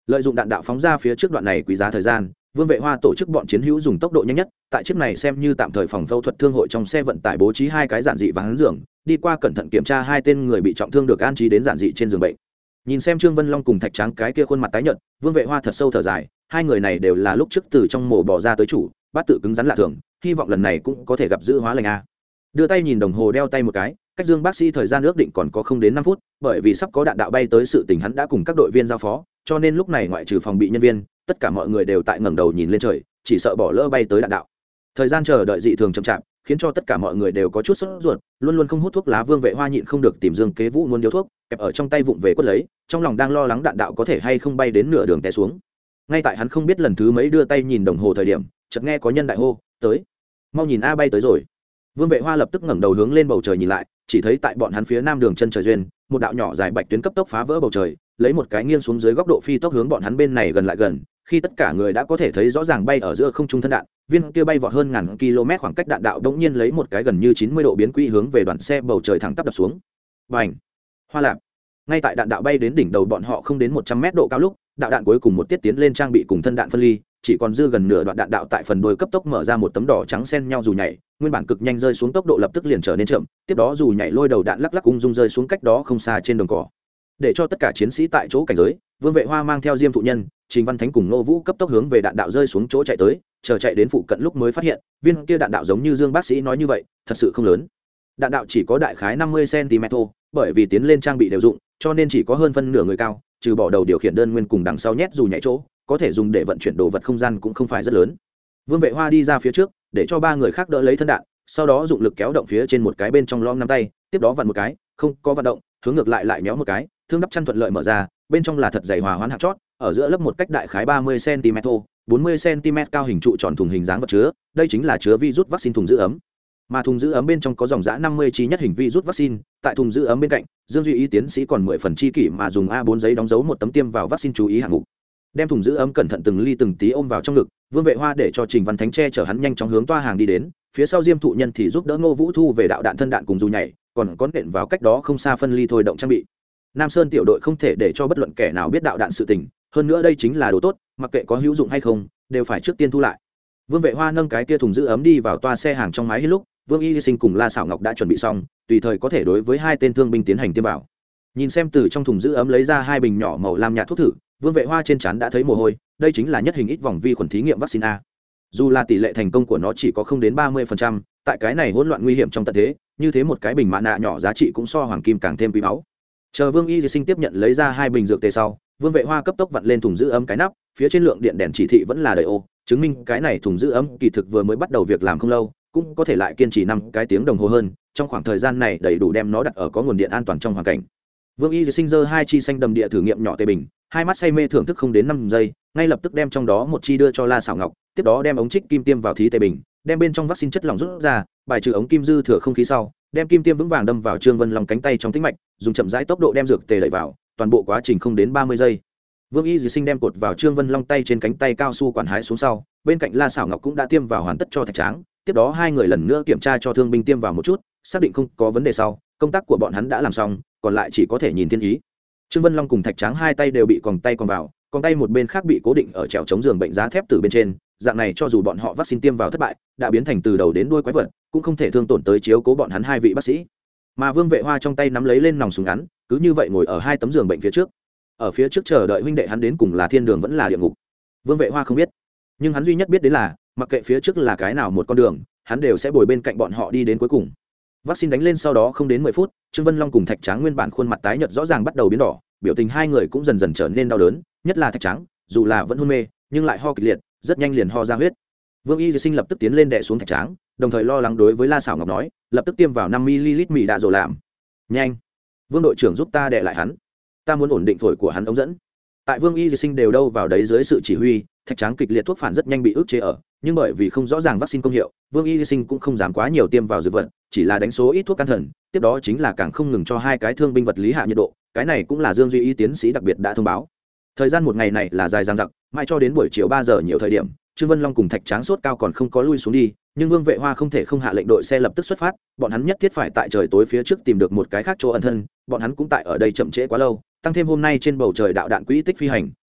Lợi dụng đạn đạo phóng ra phía trước đoạn này quý giá thời gian, Vương Vệ Hoa tổ chức bọn chiến hữu dùng tốc độ nhanh nhất, tại chiếc này xem như tạm thời phòng phẫu thuật thương hội trong xe vận tải bố trí hai cái giản dị ván giường, đi qua cẩn thận kiểm tra hai tên người bị trọng thương được an trí đến giản dị trên giường bệnh. Nhìn xem Trương Vân Long cùng Thạch Tráng cái kia khuôn mặt tái nhợt, Vương Vệ Hoa thật sâu thở dài, hai người này đều là lúc trước từ trong mổ bỏ ra tới chủ, bát tự cứng rắn lạ thường, hy vọng lần này cũng có thể gặp dữ hóa lành a. Đưa tay nhìn đồng hồ đeo tay một cái, cách Dương bác sĩ thời gian ước định còn có không đến 5 phút, bởi vì sắp có đạn đạo bay tới sự tình hắn đã cùng các đội viên giao phó, cho nên lúc này ngoại trừ phòng bị nhân viên, tất cả mọi người đều tại ngẩng đầu nhìn lên trời, chỉ sợ bỏ lỡ bay tới đạn đạo. Thời gian chờ đợi dị thường chậm chạp, khiến cho tất cả mọi người đều có chút sốt ruột, luôn luôn không hút thuốc lá Vương Vệ Hoa nhịn không được tìm Dương Kế Vũ muốn điếu thuốc, kẹp ở trong tay vụng về quất lấy, trong lòng đang lo lắng đạn đạo có thể hay không bay đến nửa đường té xuống. Ngay tại hắn không biết lần thứ mấy đưa tay nhìn đồng hồ thời điểm, chợt nghe có nhân đại hô, "Tới, mau nhìn a bay tới rồi." Vương Vệ Hoa lập tức ngẩng đầu hướng lên bầu trời nhìn lại, chỉ thấy tại bọn hắn phía nam đường chân trời duyên, một đạo nhỏ dài bạch tuyến cấp tốc phá vỡ bầu trời, lấy một cái nghiêng xuống dưới góc độ phi tốc hướng bọn hắn bên này gần lại gần, khi tất cả người đã có thể thấy rõ ràng bay ở giữa không trung thân đạn, viên kia bay vọt hơn ngàn km khoảng cách đạn đạo đột nhiên lấy một cái gần như 90 độ biến quỹ hướng về đoàn xe bầu trời thẳng tắp đập xuống. Bành! Hoa lạp! Ngay tại đạn đạo bay đến đỉnh đầu bọn họ không đến 100 mét độ cao lúc, đạo đạn cuối cùng một tiết tiến lên trang bị cùng thân đạn phân ly, chỉ còn dư gần nửa đoạn đạn đạo tại phần đuôi cấp tốc mở ra một tấm đỏ trắng xen nhau dù nhảy, nguyên bản cực nhanh rơi xuống tốc độ lập tức liền trở nên chậm, tiếp đó dù nhảy lôi đầu đạn lắc lắc ung dung rơi xuống cách đó không xa trên đồng cỏ. Để cho tất cả chiến sĩ tại chỗ cảnh giới, Vương Vệ Hoa mang theo Diêm Thụ Nhân, Trình Văn Thánh cùng Nô Vũ cấp tốc hướng về đạn đạo rơi xuống chỗ chạy tới, chờ chạy đến phụ cận lúc mới phát hiện, viên kia đạn đạo giống như Dương bác sĩ nói như vậy, thật sự không lớn. Đạn đạo chỉ có đại khái 50 cm, bởi vì tiến lên trang bị đều dụng, cho nên chỉ có hơn phân nửa người cao, trừ bỏ đầu điều khiển đơn nguyên cùng đằng sau nhét dù nhảy chỗ, có thể dùng để vận chuyển đồ vật không gian cũng không phải rất lớn. Vương Vệ Hoa đi ra phía trước, để cho ba người khác đỡ lấy thân đạn, sau đó dụng lực kéo động phía trên một cái bên trong lõm nắm tay, tiếp đó vặn một cái, không có vận động, hướng ngược lại lại méo một cái, thương đắp chăn thuận lợi mở ra, bên trong là thật dày hòa hoãn hạt chót, ở giữa lớp một cách đại khái 30 cm thô, 40 cm cao hình trụ tròn thùng hình dáng vật chứa, đây chính là chứa virus vaccine thùng giữ ấm. Mà thùng giữ ấm bên trong có dòng dã 50 chi nhất hình virus vaccine, tại thùng giữ ấm bên cạnh, Dương Duy Y tiến sĩ còn 10 phần chi kỷ mà dùng A4 giấy đóng dấu một tấm tiêm vào vaccine chú ý hạng mục. Đem thùng giữ ấm cẩn thận từng ly từng tí ôm vào trong ngực, Vương Vệ Hoa để cho Trình Văn Thánh che chở hắn nhanh chóng hướng toa hàng đi đến, phía sau Diêm Thụ Nhân thì giúp đỡ Ngô Vũ thu về đạo đạn thân đạn cùng dù nhảy, còn có nện vào cách đó không xa phân ly thôi động trang bị. Nam Sơn tiểu đội không thể để cho bất luận kẻ nào biết đạo đạn sự tình, hơn nữa đây chính là đồ tốt, mặc kệ có hữu dụng hay không, đều phải trước tiên thu lại. Vương Vệ Hoa nâng cái kia thùng giữ ấm đi vào toa xe hàng trong máy lúc, Vương Y Sinh cùng La Sảo Ngọc đã chuẩn bị xong, tùy thời có thể đối với hai tên thương binh tiến hành tiêm vào. Nhìn xem từ trong thùng giữ ấm lấy ra hai bình nhỏ màu lam nhạt thuốc thử, Vương Vệ Hoa trên trán đã thấy mồ hôi, đây chính là nhất hình ít vòng vi khuẩn thí nghiệm vaccine a. Dù là tỷ lệ thành công của nó chỉ có không đến 30%, tại cái này hỗn loạn nguy hiểm trong tận thế, như thế một cái bình mã nạ nhỏ giá trị cũng so hoàng kim càng thêm quý báu. Chờ Vương Y Sinh tiếp nhận lấy ra hai bình dược tề sau, Vương Vệ Hoa cấp tốc vặn lên thùng giữ ấm cái nắp, phía trên lượng điện đèn chỉ thị vẫn là đầy ô, chứng minh cái này thùng giữ ấm kỳ thực vừa mới bắt đầu việc làm không lâu, cũng có thể lại kiên trì 5 cái tiếng đồng hồ hơn, trong khoảng thời gian này đầy đủ đem nó đặt ở có nguồn điện an toàn trong hoàn cảnh. Vương Y Sinh giơ hai chi xanh đầm địa thử nghiệm nhỏ tề bình, hai mắt say mê thưởng thức không đến 5 giây, ngay lập tức đem trong đó một chi đưa cho La Sảo Ngọc, tiếp đó đem ống trích kim tiêm vào thí tề bình, đem bên trong vaccine chất lỏng rút ra, bài trừ ống kim dư thừa không khí sau, đem kim tiêm vững vàng đâm vào Trương Vân Long cánh tay trong tĩnh mạch, dùng chậm rãi tốc độ đem dược tề đẩy vào, toàn bộ quá trình không đến 30 giây. Vương Y Sinh đem cột vào Trương Vân Long tay trên cánh tay cao su quản hái xuống sau, bên cạnh La Sảo Ngọc cũng đã tiêm vào hoàn tất cho Thạch Tráng, tiếp đó hai người lần nữa kiểm tra cho thương binh tiêm vào một chút, xác định không có vấn đề sau, công tác của bọn hắn đã làm xong, còn lại chỉ có thể nhìn thiên ý. Trương Vân Long cùng Thạch Tráng hai tay đều bị còng tay còng vào, còn tay một bên khác bị cố định ở trèo chống giường bệnh giá thép từ bên trên, dạng này cho dù bọn họ vaccine tiêm vào thất bại, đã biến thành từ đầu đến đuôi quái vật, cũng không thể thương tổn tới chiếu cố bọn hắn hai vị bác sĩ. Mà Vương Vệ Hoa trong tay nắm lấy lên nòng súng ngắn, cứ như vậy ngồi ở hai tấm giường bệnh phía trước. Ở phía trước chờ đợi huynh đệ hắn đến cùng là thiên đường vẫn là địa ngục. Vương Vệ Hoa không biết, nhưng hắn duy nhất biết đến là, mặc kệ phía trước là cái nào một con đường, hắn đều sẽ bồi bên cạnh bọn họ đi đến cuối cùng. Vaccine đánh lên sau đó không đến 10 phút, Trương Vân Long cùng Thạch Tráng nguyên bản khuôn mặt tái nhợt rõ ràng bắt đầu biến đỏ, biểu tình hai người cũng dần dần trở nên đau đớn, nhất là Thạch Tráng, dù là vẫn hôn mê, nhưng lại ho kịch liệt, rất nhanh liền ho ra huyết. Vương Y Sinh lập tức tiến lên đè xuống Thạch Tráng, đồng thời lo lắng đối với La Sảo Ngọc nói, lập tức tiêm vào 5 ml mì đạ rồi làm. Nhanh, Vương đội trưởng giúp ta đè lại hắn, ta muốn ổn định phổi của hắn ống dẫn. Tại Vương Y Sinh đều đâu vào đấy dưới sự chỉ huy, Thạch Tráng kịch liệt thuốc phản rất nhanh bị ức chế ở, nhưng bởi vì không rõ ràng vaccine công hiệu, Vương Y Sinh cũng không dám quá nhiều tiêm vào dược vật, chỉ là đánh số ít thuốc can thần, tiếp đó chính là càng không ngừng cho hai cái thương binh vật lý hạ nhiệt độ, cái này cũng là Dương Duy Y tiến sĩ đặc biệt đã thông báo. Thời gian một ngày này là dài dằng dặc, mãi cho đến buổi chiều 3 giờ nhiều thời điểm, Trương Vân Long cùng Thạch Tráng sốt cao còn không có lui xuống đi, nhưng Vương Vệ Hoa không thể không hạ lệnh đội xe lập tức xuất phát, bọn hắn nhất thiết phải tại trời tối phía trước tìm được một cái khác chỗ ẩn thân, bọn hắn cũng tại ở đây chậm trễ quá lâu, tăng thêm hôm nay trên bầu trời đạo đạn quỹ tích phi hành,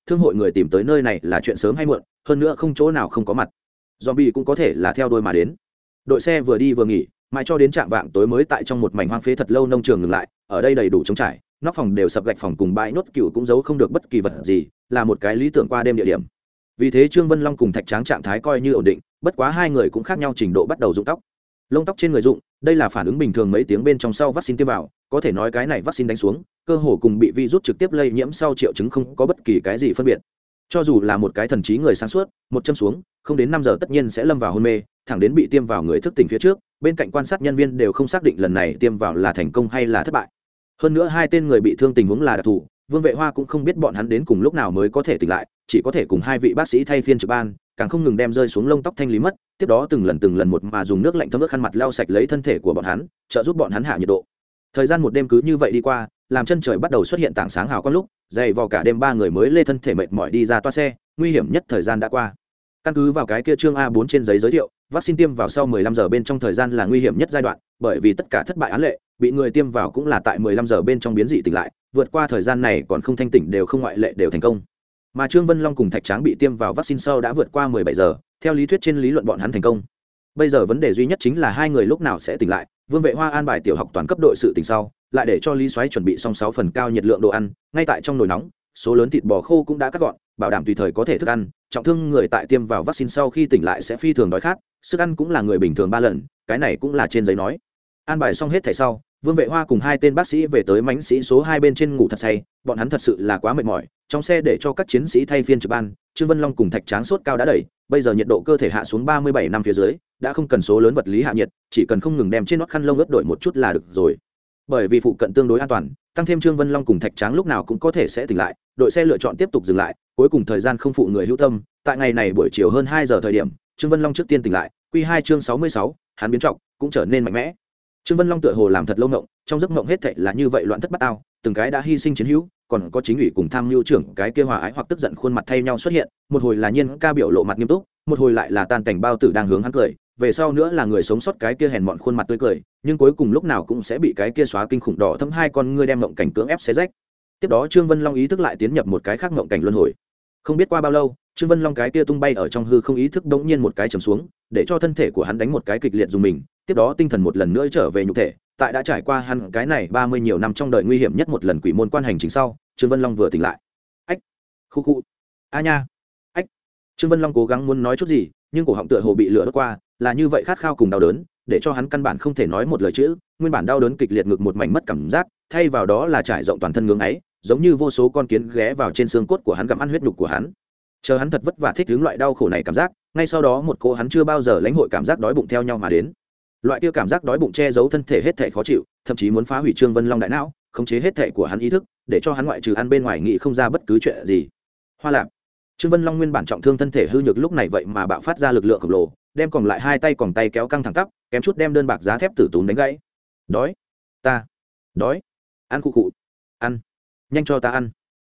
thương hội người tìm tới nơi này là chuyện sớm hay muộn, hơn nữa không chỗ nào không có mặt. Zombie cũng có thể là theo đuôi mà đến. Đội xe vừa đi vừa nghỉ, mãi cho đến trạm vạng tối mới tại trong một mảnh hoang phế thật lâu nông trường ngừng lại. Ở đây đầy đủ trống trải, nóc phòng đều sập gạch phòng cùng bãi nốt cừu cũng giấu không được bất kỳ vật gì, là một cái lý tưởng qua đêm địa điểm. Vì thế Trương Vân Long cùng Thạch Tráng trạng thái coi như ổn định, bất quá hai người cũng khác nhau trình độ, bắt đầu rụng tóc. Lông tóc trên người rụng, đây là phản ứng bình thường mấy tiếng bên trong sau vaccine tiêm vào, có thể nói cái này vaccine đánh xuống, cơ hồ cùng bị virus trực tiếp lây nhiễm sau triệu chứng không có bất kỳ cái gì phân biệt. Cho dù là một cái thần trí người sáng suốt, một châm xuống, không đến 5 giờ tất nhiên sẽ lâm vào hôn mê, thẳng đến bị tiêm vào người thức tỉnh phía trước, bên cạnh quan sát nhân viên đều không xác định lần này tiêm vào là thành công hay là thất bại. Hơn nữa hai tên người bị thương tình huống là đặc thù, Vương Vệ Hoa cũng không biết bọn hắn đến cùng lúc nào mới có thể tỉnh lại, chỉ có thể cùng hai vị bác sĩ thay phiên trực ban, càng không ngừng đem rơi xuống lông tóc thanh lý mất, tiếp đó từng lần một mà dùng nước lạnh thấm ướt khăn mặt lau sạch lấy thân thể của bọn hắn, trợ giúp bọn hắn hạ nhiệt độ. Thời gian một đêm cứ như vậy đi qua, làm chân trời bắt đầu xuất hiện tảng sáng hào quang lúc, dày vò cả đêm ba người mới lê thân thể mệt mỏi đi ra toa xe, nguy hiểm nhất thời gian đã qua. Căn cứ vào cái kia chương A4 trên giấy giới thiệu, vaccine tiêm vào sau 15 giờ bên trong thời gian là nguy hiểm nhất giai đoạn, bởi vì tất cả thất bại án lệ, bị người tiêm vào cũng là tại 15 giờ bên trong biến dị tỉnh lại, vượt qua thời gian này còn không thanh tỉnh đều không ngoại lệ đều thành công. Mà Trương Vân Long cùng Thạch Tráng bị tiêm vào vaccine sau đã vượt qua 17 giờ, theo lý thuyết trên lý luận bọn hắn thành công. Bây giờ vấn đề duy nhất chính là hai người lúc nào sẽ tỉnh lại. Vương Vệ Hoa an bài tiểu học toàn cấp đội sự tỉnh sau, lại để cho Lý Soái chuẩn bị xong 6 phần cao nhiệt lượng đồ ăn, ngay tại trong nồi nóng, số lớn thịt bò khô cũng đã cắt gọn, bảo đảm tùy thời có thể thức ăn. Trọng thương người tại tiêm vào vaccine sau khi tỉnh lại sẽ phi thường đói khát, sức ăn cũng là người bình thường 3 lần, cái này cũng là trên giấy nói. An bài xong hết thảy sau, Vương Vệ Hoa cùng hai tên bác sĩ về tới mãnh sĩ số 2 bên trên ngủ thật say, bọn hắn thật sự là quá mệt mỏi, trong xe để cho các chiến sĩ thay phiên trực ban. Trương Vân Long cùng Thạch Tráng sốt cao đã đẩy, bây giờ nhiệt độ cơ thể hạ xuống 37 năm phía dưới, đã không cần số lớn vật lý hạ nhiệt, chỉ cần không ngừng đem trên nót khăn lông ướt đổi một chút là được rồi. Bởi vì phụ cận tương đối an toàn, tăng thêm Trương Vân Long cùng Thạch Tráng lúc nào cũng có thể sẽ tỉnh lại, đội xe lựa chọn tiếp tục dừng lại, cuối cùng thời gian không phụ người hữu tâm, tại ngày này buổi chiều hơn 2 giờ thời điểm, Trương Vân Long trước tiên tỉnh lại, Quy 2 chương 66, hắn biến trọng, cũng trở nên mạnh mẽ. Trương Vân Long tựa hồ làm thật lâu ngộng, trong giấc ngộng hết thảy là như vậy loạn thất bát ao, từng cái đã hy sinh chiến hữu, còn có chính ủy cùng tham mưu trưởng cái kia hòa ái hoặc tức giận khuôn mặt thay nhau xuất hiện, một hồi là Nhiên ca biểu lộ mặt nghiêm túc, một hồi lại là Tan Cảnh Bao Tử đang hướng hắn cười, về sau nữa là người sống sót cái kia hèn mọn khuôn mặt tươi cười, nhưng cuối cùng lúc nào cũng sẽ bị cái kia xóa kinh khủng đỏ thâm hai con ngươi đem ngộng cảnh cưỡng ép xé rách. Tiếp đó Trương Vân Long ý thức lại tiến nhập một cái khác ngộng cảnh luân hồi. Không biết qua bao lâu, Trương Vân Long cái kia tung bay ở trong hư không ý thức đống nhiên một cái trầm xuống, để cho thân thể của hắn đánh một cái kịch liệt dùng mình, tiếp đó tinh thần một lần nữa trở về nhục thể. Tại đã trải qua hắn cái này 30 nhiều năm trong đời nguy hiểm nhất một lần quỷ môn quan hành trình sau, Trương Vân Long vừa tỉnh lại. Ách, khu khu, a nha, ách. Trương Vân Long cố gắng muốn nói chút gì, nhưng cổ họng tựa hồ bị lửa đốt qua, là như vậy khát khao cùng đau đớn, để cho hắn căn bản không thể nói một lời chữ. Nguyên bản đau đớn kịch liệt ngực một mảnh mất cảm giác, thay vào đó là trải rộng toàn thân ngưỡng ấy, giống như vô số con kiến ghé vào trên xương cốt của hắn gặm ăn huyết nhục của hắn. Chờ hắn thật vất vả thích ứng loại đau khổ này cảm giác, ngay sau đó một cô hắn chưa bao giờ lãnh hội cảm giác đói bụng theo nhau mà đến. Loại kia cảm giác đói bụng che giấu thân thể hết thảy khó chịu, thậm chí muốn phá hủy Trương Vân Long đại não, khống chế hết thảy của hắn ý thức, để cho hắn ngoại trừ ăn bên ngoài nghĩ không ra bất cứ chuyện gì. Hoa Lạp. Trương Vân Long nguyên bản trọng thương thân thể hư nhược lúc này vậy mà bạo phát ra lực lượng khổng lồ, đem còn lại hai tay còng tay kéo căng thẳng tắp, kém chút đem đơn bạc giá thép tử tún đánh gãy. Đói, ta, đói, ăn cụ cụ, ăn, nhanh cho ta ăn.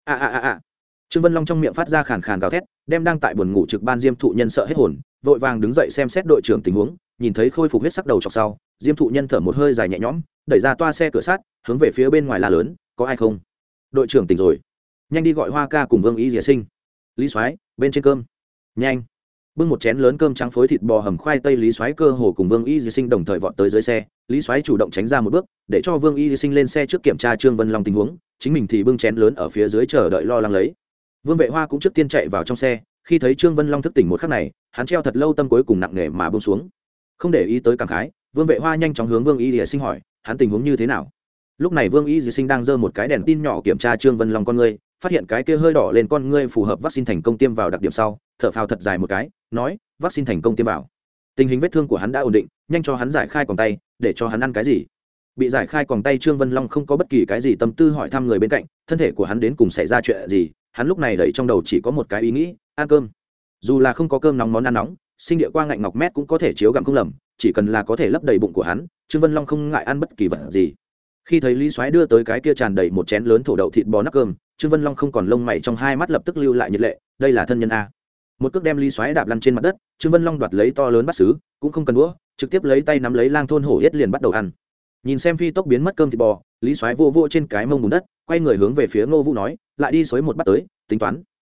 Trương Vân Long trong miệng phát ra khàn khàn gào thét, đem đang tại buồn ngủ trực ban Diêm Thụ Nhân sợ hết hồn, vội vàng đứng dậy xem xét đội trưởng tình huống, nhìn thấy khôi phục huyết sắc đầu chọc sau, Diêm Thụ Nhân thở một hơi dài nhẹ nhõm, đẩy ra toa xe cửa sát, hướng về phía bên ngoài la lớn, có ai không? Đội trưởng tỉnh rồi, nhanh đi gọi Hoa ca cùng Vương Y Dìa Sinh. Lý Soái, bên trên cơm, nhanh. Bưng một chén lớn cơm trắng phối thịt bò hầm khoai tây, Lý Soái cơ hồ cùng Vương Y Dìa Sinh đồng thời vọt tới dưới xe. Lý Soái chủ động tránh ra một bước, để cho Vương Y Dìa Sinh lên xe trước kiểm tra Trương Vân Long tình huống, chính mình thì bưng chén lớn ở phía dưới chờ đợi lo lắng lấy. Vương Vệ Hoa cũng trước tiên chạy vào trong xe, khi thấy Trương Vân Long thức tỉnh một khắc này, hắn treo thật lâu tâm cuối cùng nặng nề mà buông xuống. Không để ý tới cảm khái, Vương Vệ Hoa nhanh chóng hướng Vương Y Dìa Sinh hỏi, hắn tình huống như thế nào? Lúc này Vương Y Dìa Sinh đang giơ một cái đèn tin nhỏ kiểm tra Trương Vân Long con ngươi, phát hiện cái kia hơi đỏ lên con ngươi phù hợp vaccine thành công tiêm vào đặc điểm sau, thở phào thật dài một cái, nói, vaccine thành công tiêm vào. Tình hình vết thương của hắn đã ổn định, nhanh cho hắn giải khai còng tay, để cho hắn ăn cái gì. Bị giải khai còng tay, Trương Vân Long không có bất kỳ cái gì tâm tư hỏi thăm người bên cạnh, thân thể của hắn đến cùng xảy ra chuyện gì, hắn lúc này đẩy trong đầu chỉ có một cái ý nghĩ, ăn cơm. Dù là không có cơm nóng món ăn nóng, sinh địa qua ngạnh ngọc mét cũng có thể chiếu gặm không lầm, chỉ cần là có thể lấp đầy bụng của hắn, Trương Vân Long không ngại ăn bất kỳ vật gì. Khi thấy Lý Soái đưa tới cái kia tràn đầy một chén lớn thổ đậu thịt bò nắp cơm, Trương Vân Long không còn lông mày trong hai mắt lập tức lưu lại nhiệt lệ, đây là thân nhân a. Một cước đem Lý Soái đạp lăn trên mặt đất, Trương Vân Long đoạt lấy to lớn bát sứ, cũng không cần đũa, trực tiếp lấy tay nắm lấy lang thôn hổ yết liền bắt đầu ăn. Nhìn xem phi tốc biến mất cơm thịt bò, Lý Soái vô vô trên cái mông bùn đất, quay người hướng về phía Ngô Vũ nói, lại đi xới một bát tới, tính toán.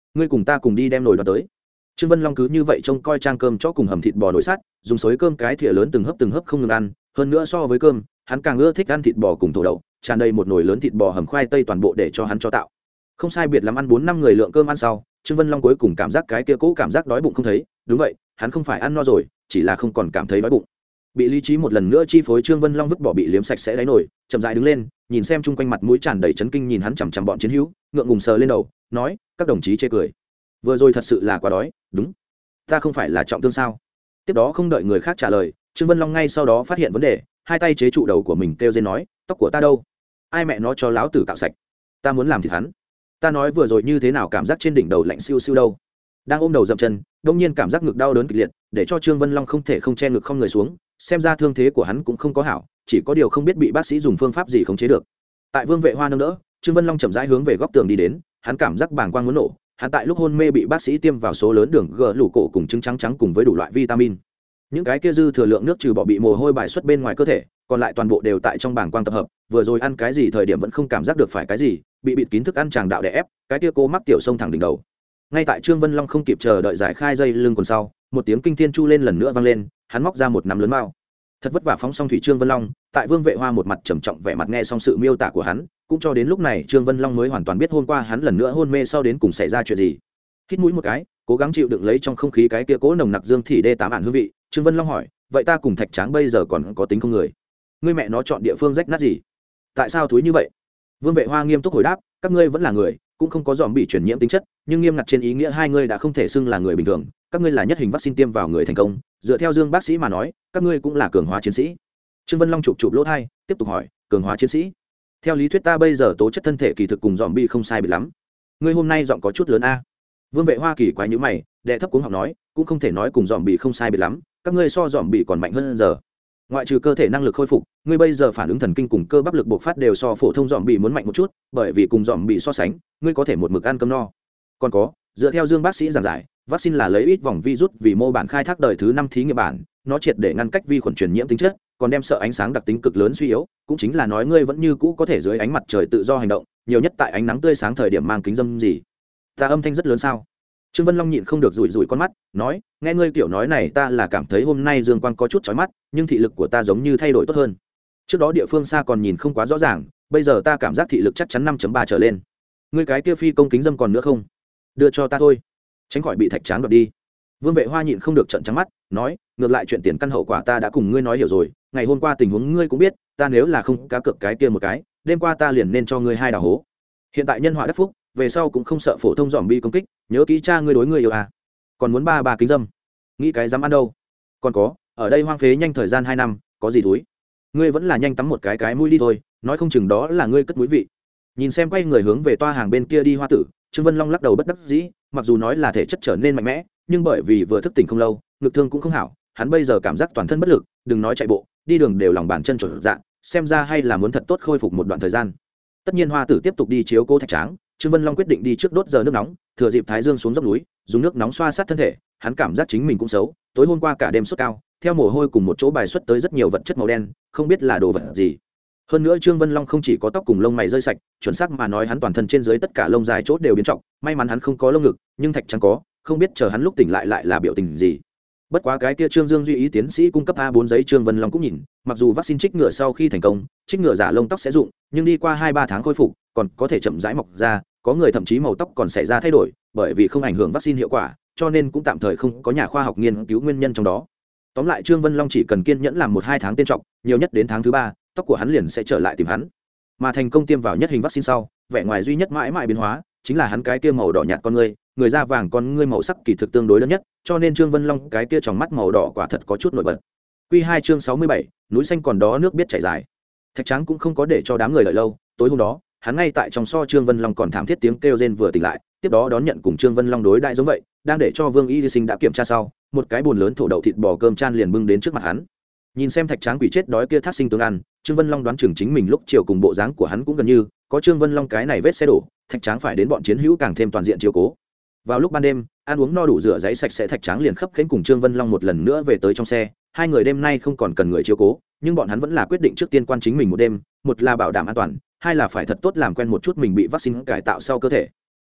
ngươi cùng ta cùng đi đem nồi đoạt tới. Trương Vân Long cứ như vậy trông coi trang cơm cho cùng hầm thịt bò nồi sắt, dùng xối cơm cái thìa lớn từng hấp không ngừng ăn, hơn nữa so với cơm, hắn càng ưa thích ăn thịt bò cùng thổ đậu, tràn đầy một nồi lớn thịt bò hầm khoai tây toàn bộ để cho hắn cho tạo. Không sai biệt lắm ăn 4-5 người lượng cơm ăn sau, Trương Vân Long cuối cùng cảm giác cái kia cố cảm giác đói bụng không thấy, đúng vậy, hắn không phải ăn no rồi, chỉ là không còn cảm thấy đói bụng. Bị lý trí một lần nữa chi phối, Trương Vân Long vứt bỏ bị liếm sạch sẽ đáy nồi, chậm rãi đứng lên, nhìn xem chung quanh mặt mũi tràn đầy chấn kinh nhìn hắn chằm chằm bọn chiến hữu, ngượng ngùng sờ lên đầu, nói, các đồng chí chê cười. Vừa rồi thật sự là quá đói, đúng. Ta không phải là trọng thương sao? Tiếp đó không đợi người khác trả lời, Trương Vân Long ngay sau đó phát hiện vấn đề, hai tay chế trụ đầu của mình kêu rên nói, tóc của ta đâu? Ai mẹ nó cho láo tử cạo sạch? Ta muốn làm thịt hắn. Ta nói vừa rồi như thế nào cảm giác trên đỉnh đầu lạnh siêu siêu đâu? Đang ôm đầu dậm chân, đông nhiên cảm giác ngực đau đớn kịch liệt, để cho Trương Vân Long không thể không che ngực không người xuống, xem ra thương thế của hắn cũng không có hảo, chỉ có điều không biết bị bác sĩ dùng phương pháp gì khống chế được. Tại Vương Vệ Hoa nâng đỡ, Trương Vân Long chậm rãi hướng về góc tường đi đến, hắn cảm giác bàng quang muốn nổ, hắn tại lúc hôn mê bị bác sĩ tiêm vào số lớn đường gờ lũ cổ cùng trứng trắng trắng cùng với đủ loại vitamin. Những cái kia dư thừa lượng nước trừ bỏ bị mồ hôi bài xuất bên ngoài cơ thể, còn lại toàn bộ đều tại trong bảng quang tập hợp, vừa rồi ăn cái gì thời điểm vẫn không cảm giác được phải cái gì, bị bịt kín thức ăn tràng đạo đè ép, cái kia cô mắc tiểu sông thẳng đỉnh đầu. Ngay tại Trương Vân Long không kịp chờ đợi giải khai dây lưng quần sau, một tiếng kinh thiên chu lên lần nữa vang lên, hắn móc ra một nắm lớn mao. Thật vất vả phóng xong thủy. Trương Vân Long, tại Vương Vệ Hoa một mặt trầm trọng vẻ mặt nghe xong sự miêu tả của hắn, cũng cho đến lúc này Trương Vân Long mới hoàn toàn biết hôm qua hắn lần nữa hôn mê sau đến cùng xảy ra chuyện gì. Hít mũi một cái, cố gắng chịu đựng lấy trong không khí cái kia cố nồng nặc dương thị D8 ản hương vị, Trương Vân Long hỏi, vậy ta cùng Thạch Tráng bây giờ còn có tính không người? Ngươi mẹ nó chọn địa phương rách nát gì? Tại sao thúi như vậy? Vương Vệ Hoa nghiêm túc hồi đáp, các ngươi vẫn là người, cũng không có dòm bị truyền nhiễm tính chất, nhưng nghiêm ngặt trên ý nghĩa hai ngươi đã không thể xưng là người bình thường, các ngươi là nhất hình vaccine tiêm vào người thành công, dựa theo Dương bác sĩ mà nói, các ngươi cũng là cường hóa chiến sĩ. Trương Vân Long chụp lỗ tai, tiếp tục hỏi, cường hóa chiến sĩ? Theo lý thuyết ta bây giờ tố chất thân thể kỳ thực cùng dòm bị không sai biệt lắm. Ngươi hôm nay giọng có chút lớn a. Vương Vệ Hoa kỳ quái nhíu mày, đệ thấp cuống học nói, cũng không thể nói cùng dòm bị không sai biệt lắm, các ngươi so dòm bị còn mạnh hơn giờ. Ngoại trừ cơ thể năng lực khôi phục, ngươi bây giờ phản ứng thần kinh cùng cơ bắp lực bộc phát đều so phổ thông dòm bị muốn mạnh một chút, bởi vì cùng dòm bị so sánh, ngươi có thể một mực ăn cơm no. Còn có, dựa theo Dương bác sĩ giảng giải, vaccine là lấy ít vòng virus vì mô bản khai thác đời thứ 5 thí nghiệm bản, nó triệt để ngăn cách vi khuẩn truyền nhiễm tính chất, còn đem sợ ánh sáng đặc tính cực lớn suy yếu, cũng chính là nói ngươi vẫn như cũ có thể dưới ánh mặt trời tự do hành động, nhiều nhất tại ánh nắng tươi sáng thời điểm mang kính dâm gì. Ta âm thanh rất lớn sao? Trương Vân Long nhịn không được rủi con mắt, nói, nghe ngươi kiểu nói này ta là cảm thấy hôm nay dương quang có chút chói mắt, nhưng thị lực của ta giống như thay đổi tốt hơn. Trước đó địa phương xa còn nhìn không quá rõ ràng, bây giờ ta cảm giác thị lực chắc chắn 5.3 trở lên. Ngươi cái kia phi công kính dâm còn nữa không? Đưa cho ta thôi, tránh khỏi bị Thạch Tráng đoạt đi. Vương Vệ Hoa nhịn không được trợn trắng mắt, nói, ngược lại chuyện tiền căn hậu quả ta đã cùng ngươi nói hiểu rồi, ngày hôm qua tình huống ngươi cũng biết, ta nếu là không cá cược cái kia một cái, đêm qua ta liền nên cho ngươi 2 đào hố. Hiện tại nhân họa đắc phúc, về sau cũng không sợ phổ thông dòm bi công kích, nhớ kỹ cha ngươi đối ngươi yêu à. Còn muốn ba kính dâm, nghĩ cái dám ăn đâu. Còn có, ở đây hoang phế nhanh thời gian 2 năm, có gì thúi. Ngươi vẫn là nhanh tắm một cái mũi đi thôi, nói không chừng đó là ngươi cất mũi vị. Nhìn xem quay người hướng về toa hàng bên kia đi Hoa Tử, Trương Vân Long lắc đầu bất đắc dĩ, mặc dù nói là thể chất trở nên mạnh mẽ, nhưng bởi vì vừa thức tỉnh không lâu, ngực thương cũng không hảo, hắn bây giờ cảm giác toàn thân bất lực, đừng nói chạy bộ, đi đường đều lòng bàn chân trộn dạ, xem ra hay là muốn thật tốt khôi phục một đoạn thời gian. Tất nhiên Hoa Tử tiếp tục đi chiếu cố Thạch Tráng, Trương Vân Long quyết định đi trước đốt giờ nước nóng, thừa dịp thái dương xuống dốc núi, dùng nước nóng xoa sát thân thể, hắn cảm giác chính mình cũng xấu, tối hôm qua cả đêm sốt cao, theo mồ hôi cùng một chỗ bài xuất tới rất nhiều vật chất màu đen, không biết là đồ vật gì. Hơn nữa Trương Vân Long không chỉ có tóc cùng lông mày rơi sạch, chuẩn xác mà nói hắn toàn thân trên dưới tất cả lông dài chốt đều biến trọng, may mắn hắn không có lông ngực, nhưng Thạch Tráng có, không biết chờ hắn lúc tỉnh lại là biểu tình gì. Bất quá cái kia Trương Dương Duy ý tiến sĩ cung cấp A4 giấy Trương Vân Long cũng nhìn, mặc dù vaccine trích ngừa sau khi thành công, trích ngừa giả lông tóc sẽ rụng, nhưng đi qua 2-3 tháng khôi phục, còn có thể chậm rãi mọc ra, có người thậm chí màu tóc còn xảy ra thay đổi, bởi vì không ảnh hưởng vaccine hiệu quả, cho nên cũng tạm thời không có nhà khoa học nghiên cứu nguyên nhân trong đó. Tóm lại Trương Vân Long chỉ cần kiên nhẫn làm 1-2 tháng tiên trọng, nhiều nhất đến tháng thứ 3, tóc của hắn liền sẽ trở lại tìm hắn. Mà thành công tiêm vào nhất hình vaccine sau, vẻ ngoài duy nhất mãi mãi biến hóa, chính là hắn cái kia màu đỏ nhạt con ngươi, người da vàng con ngươi màu sắc kỳ thực tương đối đơn nhất, cho nên Trương Vân Long cái kia tròng mắt màu đỏ quả thật có chút nổi bật. Quy 2 chương 67, núi xanh còn đó nước biết chảy dài. Thạch Tráng cũng không có để cho đám người đợi lâu, tối hôm đó, hắn ngay tại trong so Trương Vân Long còn thảm thiết tiếng kêu rên vừa tỉnh lại, tiếp đó đón nhận cùng Trương Vân Long đối đại giống vậy, đang để cho Vương Y Sinh đã kiểm tra sau, một cái bồn lớn thổ đậu thịt bò cơm chan liền bưng đến trước mặt hắn. Nhìn xem Thạch Tráng quỷ chết đói kia thác sinh tướng ăn, Trương Vân Long đoán chừng chính mình lúc chiều cùng bộ dáng của hắn cũng gần như, có Trương Vân Long cái này vết xe đổ, Thạch Tráng phải đến bọn chiến hữu càng thêm toàn diện chiếu cố. Vào lúc ban đêm, ăn uống no đủ rửa giấy sạch sẽ, Thạch Tráng liền khấp khênh cùng Trương Vân Long một lần nữa về tới trong xe, hai người đêm nay không còn cần người chiếu cố, nhưng bọn hắn vẫn là quyết định trước tiên quan chính mình một đêm, một là bảo đảm an toàn, hai là phải thật tốt làm quen một chút mình bị vaccine cải tạo sau cơ thể.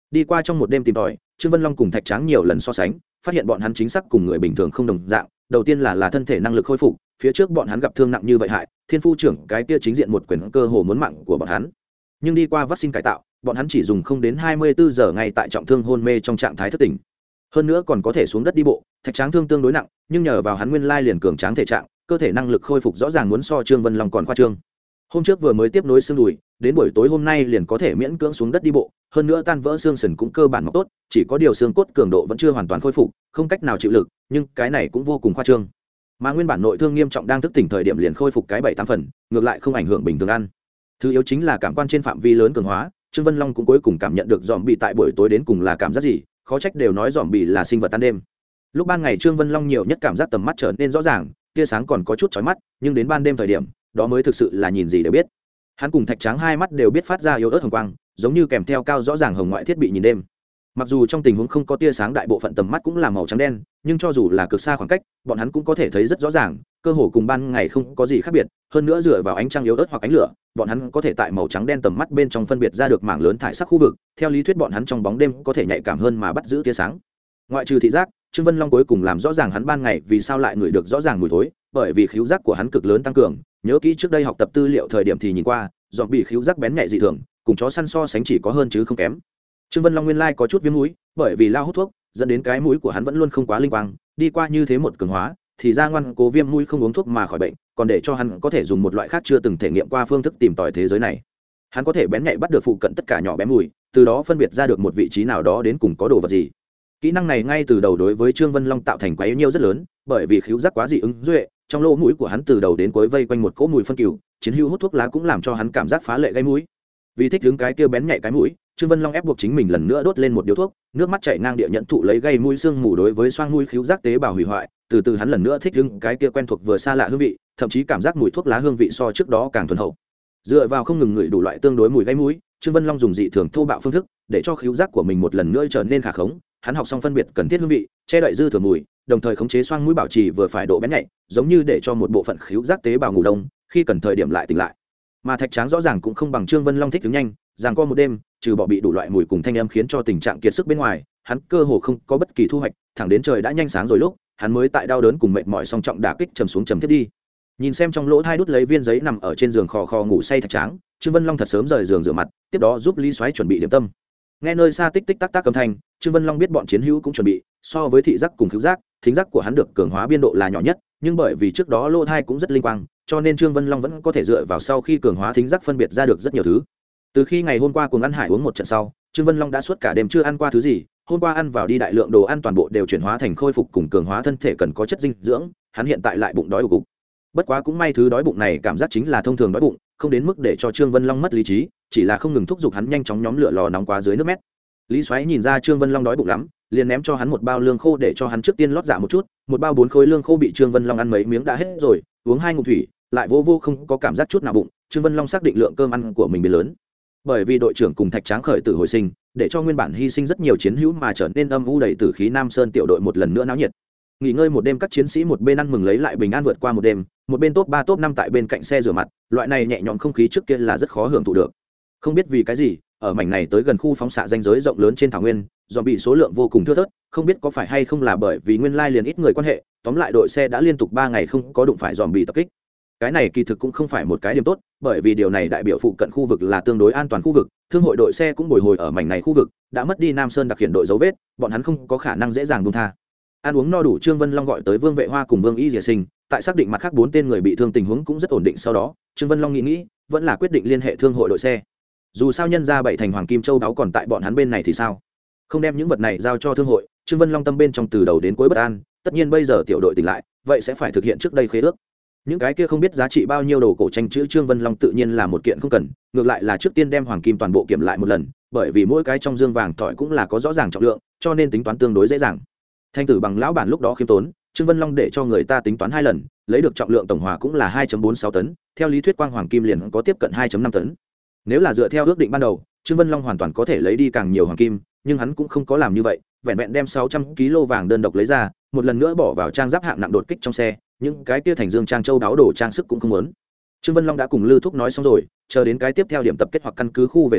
Đi qua trong một đêm tìm tòi, Trương Vân Long cùng Thạch Tráng nhiều lần so sánh, phát hiện bọn hắn chính xác cùng người bình thường không đồng dạng. Đầu tiên là thân thể năng lực khôi phục, phía trước bọn hắn gặp thương nặng như vậy hại, Thiên Phu trưởng cái kia chính diện một quyền cơ hồ muốn mạng của bọn hắn. Nhưng đi qua vaccine cải tạo, bọn hắn chỉ dùng không đến 24 giờ ngay tại trọng thương hôn mê trong trạng thái thất tỉnh. Hơn nữa còn có thể xuống đất đi bộ. Thạch Tráng thương tương đối nặng, nhưng nhờ vào hắn nguyên lai liền cường tráng thể trạng, cơ thể năng lực khôi phục rõ ràng muốn so Trương Vân Long còn khoa trương. Hôm trước vừa mới tiếp nối xương đùi, đến buổi tối hôm nay liền có thể miễn cưỡng xuống đất đi bộ, hơn nữa tan vỡ xương sườn cũng cơ bản mọc tốt, chỉ có điều xương cốt cường độ vẫn chưa hoàn toàn khôi phục, không cách nào chịu lực, nhưng cái này cũng vô cùng khoa trương. Mà nguyên bản nội thương nghiêm trọng đang thức tỉnh thời điểm liền khôi phục cái 7-8 phần, ngược lại không ảnh hưởng bình thường ăn. Thứ yếu chính là cảm quan trên phạm vi lớn cường hóa, Trương Vân Long cũng cuối cùng cảm nhận được dòm bị tại buổi tối đến cùng là cảm giác gì, khó trách đều nói dòm bị là sinh vật tan đêm. Lúc ban ngày Trương Vân Long nhiều nhất cảm giác tầm mắt trở nên rõ ràng, tia sáng còn có chút chói mắt, nhưng đến ban đêm thời điểm, đó mới thực sự là nhìn gì đều biết. Hắn cùng Thạch Tráng hai mắt đều biết phát ra yếu ớt hồng quang, giống như kèm theo cao rõ ràng hồng ngoại thiết bị nhìn đêm. Mặc dù trong tình huống không có tia sáng, đại bộ phận tầm mắt cũng là màu trắng đen, nhưng cho dù là cực xa khoảng cách, bọn hắn cũng có thể thấy rất rõ ràng, cơ hồ cùng ban ngày không có gì khác biệt. Hơn nữa dựa vào ánh trăng yếu ớt hoặc ánh lửa, bọn hắn có thể tại màu trắng đen tầm mắt bên trong phân biệt ra được mảng lớn thải sắc khu vực. Theo lý thuyết bọn hắn trong bóng đêm có thể nhạy cảm hơn mà bắt giữ tia sáng. Ngoại trừ thị giác, Trương Vân Long cuối cùng làm rõ ràng hắn ban ngày vì sao lại ngửi được rõ ràng mùi thối, bởi vì khứu giác của hắn cực lớn tăng cường. Nhớ kỹ trước đây học tập tư liệu thời điểm thì nhìn qua, dòm bị khứu giác bén nhạy dị thường, cùng chó săn so sánh chỉ có hơn chứ không kém. Trương Vân Long nguyên lai có chút viêm mũi, bởi vì lao hút thuốc, dẫn đến cái mũi của hắn vẫn luôn không quá linh quang, đi qua như thế một cường hóa, thì ra ngoan cố viêm mũi không uống thuốc mà khỏi bệnh, còn để cho hắn có thể dùng một loại khác chưa từng thể nghiệm qua phương thức tìm tòi thế giới này. Hắn có thể bén nhạy bắt được phụ cận tất cả nhỏ bé mùi, từ đó phân biệt ra được một vị trí nào đó đến cùng có đồ vật gì. Kỹ năng này ngay từ đầu đối với Trương Vân Long tạo thành quá yếu nhiêu rất lớn, bởi vì khứu giác quá dị ứng duệ, trong lỗ mũi của hắn từ đầu đến cuối vây quanh một cỗ mùi phân cừu, chiến hữu hút thuốc lá cũng làm cho hắn cảm giác phá lệ gây mũi. Vì thích đứng cái kia bén nhạy cái mũi, Trương Vân Long ép buộc chính mình lần nữa đốt lên một điếu thuốc, nước mắt chảy ngang địa nhận thụ lấy gây mũi xương mù đối với xoang mũi khứu giác tế bào hủy hoại, từ từ hắn lần nữa thích đứng cái kia quen thuộc vừa xa lạ hương vị, thậm chí cảm giác mùi thuốc lá hương vị so trước đó càng thuần hậu. Dựa vào không ngừng ngửi đủ loại tương đối mùi gây mũi, Trương Vân Long dùng dị thường thô bạo phương thức để cho khứu giác của mình một lần nữa trở nên khả khống. Hắn học xong phân biệt cần thiết hương vị, che đậy dư thừa mùi, đồng thời khống chế xoang mũi bảo trì vừa phải độ bén nhạy, giống như để cho một bộ phận khứu giác tế bào ngủ đông, khi cần thời điểm lại tỉnh lại. Mà Thạch Tráng rõ ràng cũng không bằng Trương Vân Long thích đứng nhanh, giằng co một đêm, trừ bỏ bị đủ loại mùi cùng thanh âm khiến cho tình trạng kiệt sức bên ngoài, hắn cơ hồ không có bất kỳ thu hoạch, thẳng đến trời đã nhanh sáng rồi lúc, hắn mới tại đau đớn cùng mệt mỏi song trọng đả kích trầm xuống trầm thiết đi. Nhìn xem trong lỗ thai đút lấy viên giấy nằm ở trên giường khò khò ngủ say Thạch Tráng, Trương Vân Long thật sớm rời giường rửa mặt, tiếp đó giúp Lý Soái chuẩn bị điểm tâm. Nghe nơi xa tích tích tắc tắc âm thanh, Trương Vân Long biết bọn chiến hữu cũng chuẩn bị, so với thị giác cùng khứu giác, thính giác của hắn được cường hóa biên độ là nhỏ nhất, nhưng bởi vì trước đó lỗ thai cũng rất linh quang, cho nên Trương Vân Long vẫn có thể dựa vào sau khi cường hóa thính giác phân biệt ra được rất nhiều thứ. Từ khi ngày hôm qua cùng ăn hải uống một trận sau, Trương Vân Long đã suốt cả đêm chưa ăn qua thứ gì, hôm qua ăn vào đi đại lượng đồ ăn toàn bộ đều chuyển hóa thành khôi phục cùng cường hóa thân thể cần có chất dinh dưỡng, hắn hiện tại lại bụng đói ục ục. Bất quá cũng may thứ đói bụng này cảm giác chính là thông thường đói bụng, không đến mức để cho Trương Vân Long mất lý trí, chỉ là không ngừng thúc giục hắn nhanh chóng nhóm lửa lò nóng quá dưới nước mét. Lý Soái nhìn ra Trương Vân Long đói bụng lắm, liền ném cho hắn một bao lương khô để cho hắn trước tiên lót dạ một chút, một bao 4 khối lương khô bị Trương Vân Long ăn mấy miếng đã hết rồi, uống 2 ngụm thủy, lại vô không có cảm giác chút nào bụng. Trương Vân Long xác định lượng cơm ăn của mình biến lớn. Bởi vì đội trưởng cùng Thạch Tráng khởi tử hồi sinh, để cho nguyên bản hy sinh rất nhiều chiến hữu mà trở nên âm u đầy tử khí Nam Sơn tiểu đội một lần nữa náo nhiệt. Nghỉ ngơi một đêm, các chiến sĩ một bên ăn mừng lấy lại bình an vượt qua một đêm, một bên top 3 top 5 tại bên cạnh xe rửa mặt, loại này nhẹ nhõm không khí trước kia là rất khó hưởng thụ được. Không biết vì cái gì, ở mảnh này tới gần khu phóng xạ ranh giới rộng lớn trên thảo nguyên, do bị số lượng vô cùng thưa thớt, không biết có phải hay không là bởi vì nguyên lai liền ít người quan hệ, tóm lại đội xe đã liên tục 3 ngày không có đụng phải dòm bị tập kích. Cái này kỳ thực cũng không phải một cái điểm tốt, bởi vì điều này đại biểu phụ cận khu vực là tương đối an toàn khu vực, thương hội đội xe cũng bồi hồi ở mảnh này khu vực, đã mất đi Nam Sơn đặc hiện đội dấu vết, bọn hắn không có khả năng dễ dàng buông tha. Ăn uống no đủ, Trương Vân Long gọi tới Vương Vệ Hoa cùng Vương Y Diệ Sinh, tại xác định mặt khác 4 tên người bị thương tình huống cũng rất ổn định sau đó, Trương Vân Long nghĩ, vẫn là quyết định liên hệ thương hội đội xe. Dù sao nhân ra 7 thành hoàng kim châu đáo còn tại bọn hắn bên này thì sao? Không đem những vật này giao cho thương hội, Trương Vân Long tâm bên trong từ đầu đến cuối bất an, tất nhiên bây giờ tiểu đội tỉnh lại, vậy sẽ phải thực hiện trước đây khế ước. Những cái kia không biết giá trị bao nhiêu đồ cổ tranh chữ Trương Vân Long tự nhiên là một kiện không cần, ngược lại là trước tiên đem hoàng kim toàn bộ kiểm lại một lần, bởi vì mỗi cái trong dương vàng thỏi cũng là có rõ ràng trọng lượng, cho nên tính toán tương đối dễ dàng. Thanh tử bằng lão bản lúc đó khiêm tốn, Trương Vân Long để cho người ta tính toán 2 lần, lấy được trọng lượng tổng hòa cũng là 2.46 tấn, theo lý thuyết quang hoàng kim liền có tiếp cận 2.5 tấn. Nếu là dựa theo ước định ban đầu, Trương Vân Long hoàn toàn có thể lấy đi càng nhiều hoàng kim, nhưng hắn cũng không có làm như vậy, vẹn vẹn đem 600 kg vàng đơn độc lấy ra, một lần nữa bỏ vào trang giáp hạng nặng đột kích trong xe, những cái kia thành dương trang châu đáo đồ trang sức cũng không muốn. Trương Vân Long đã cùng Lư Thúc nói xong rồi, chờ đến cái tiếp theo điểm tập kết hoặc căn cứ khu về sau,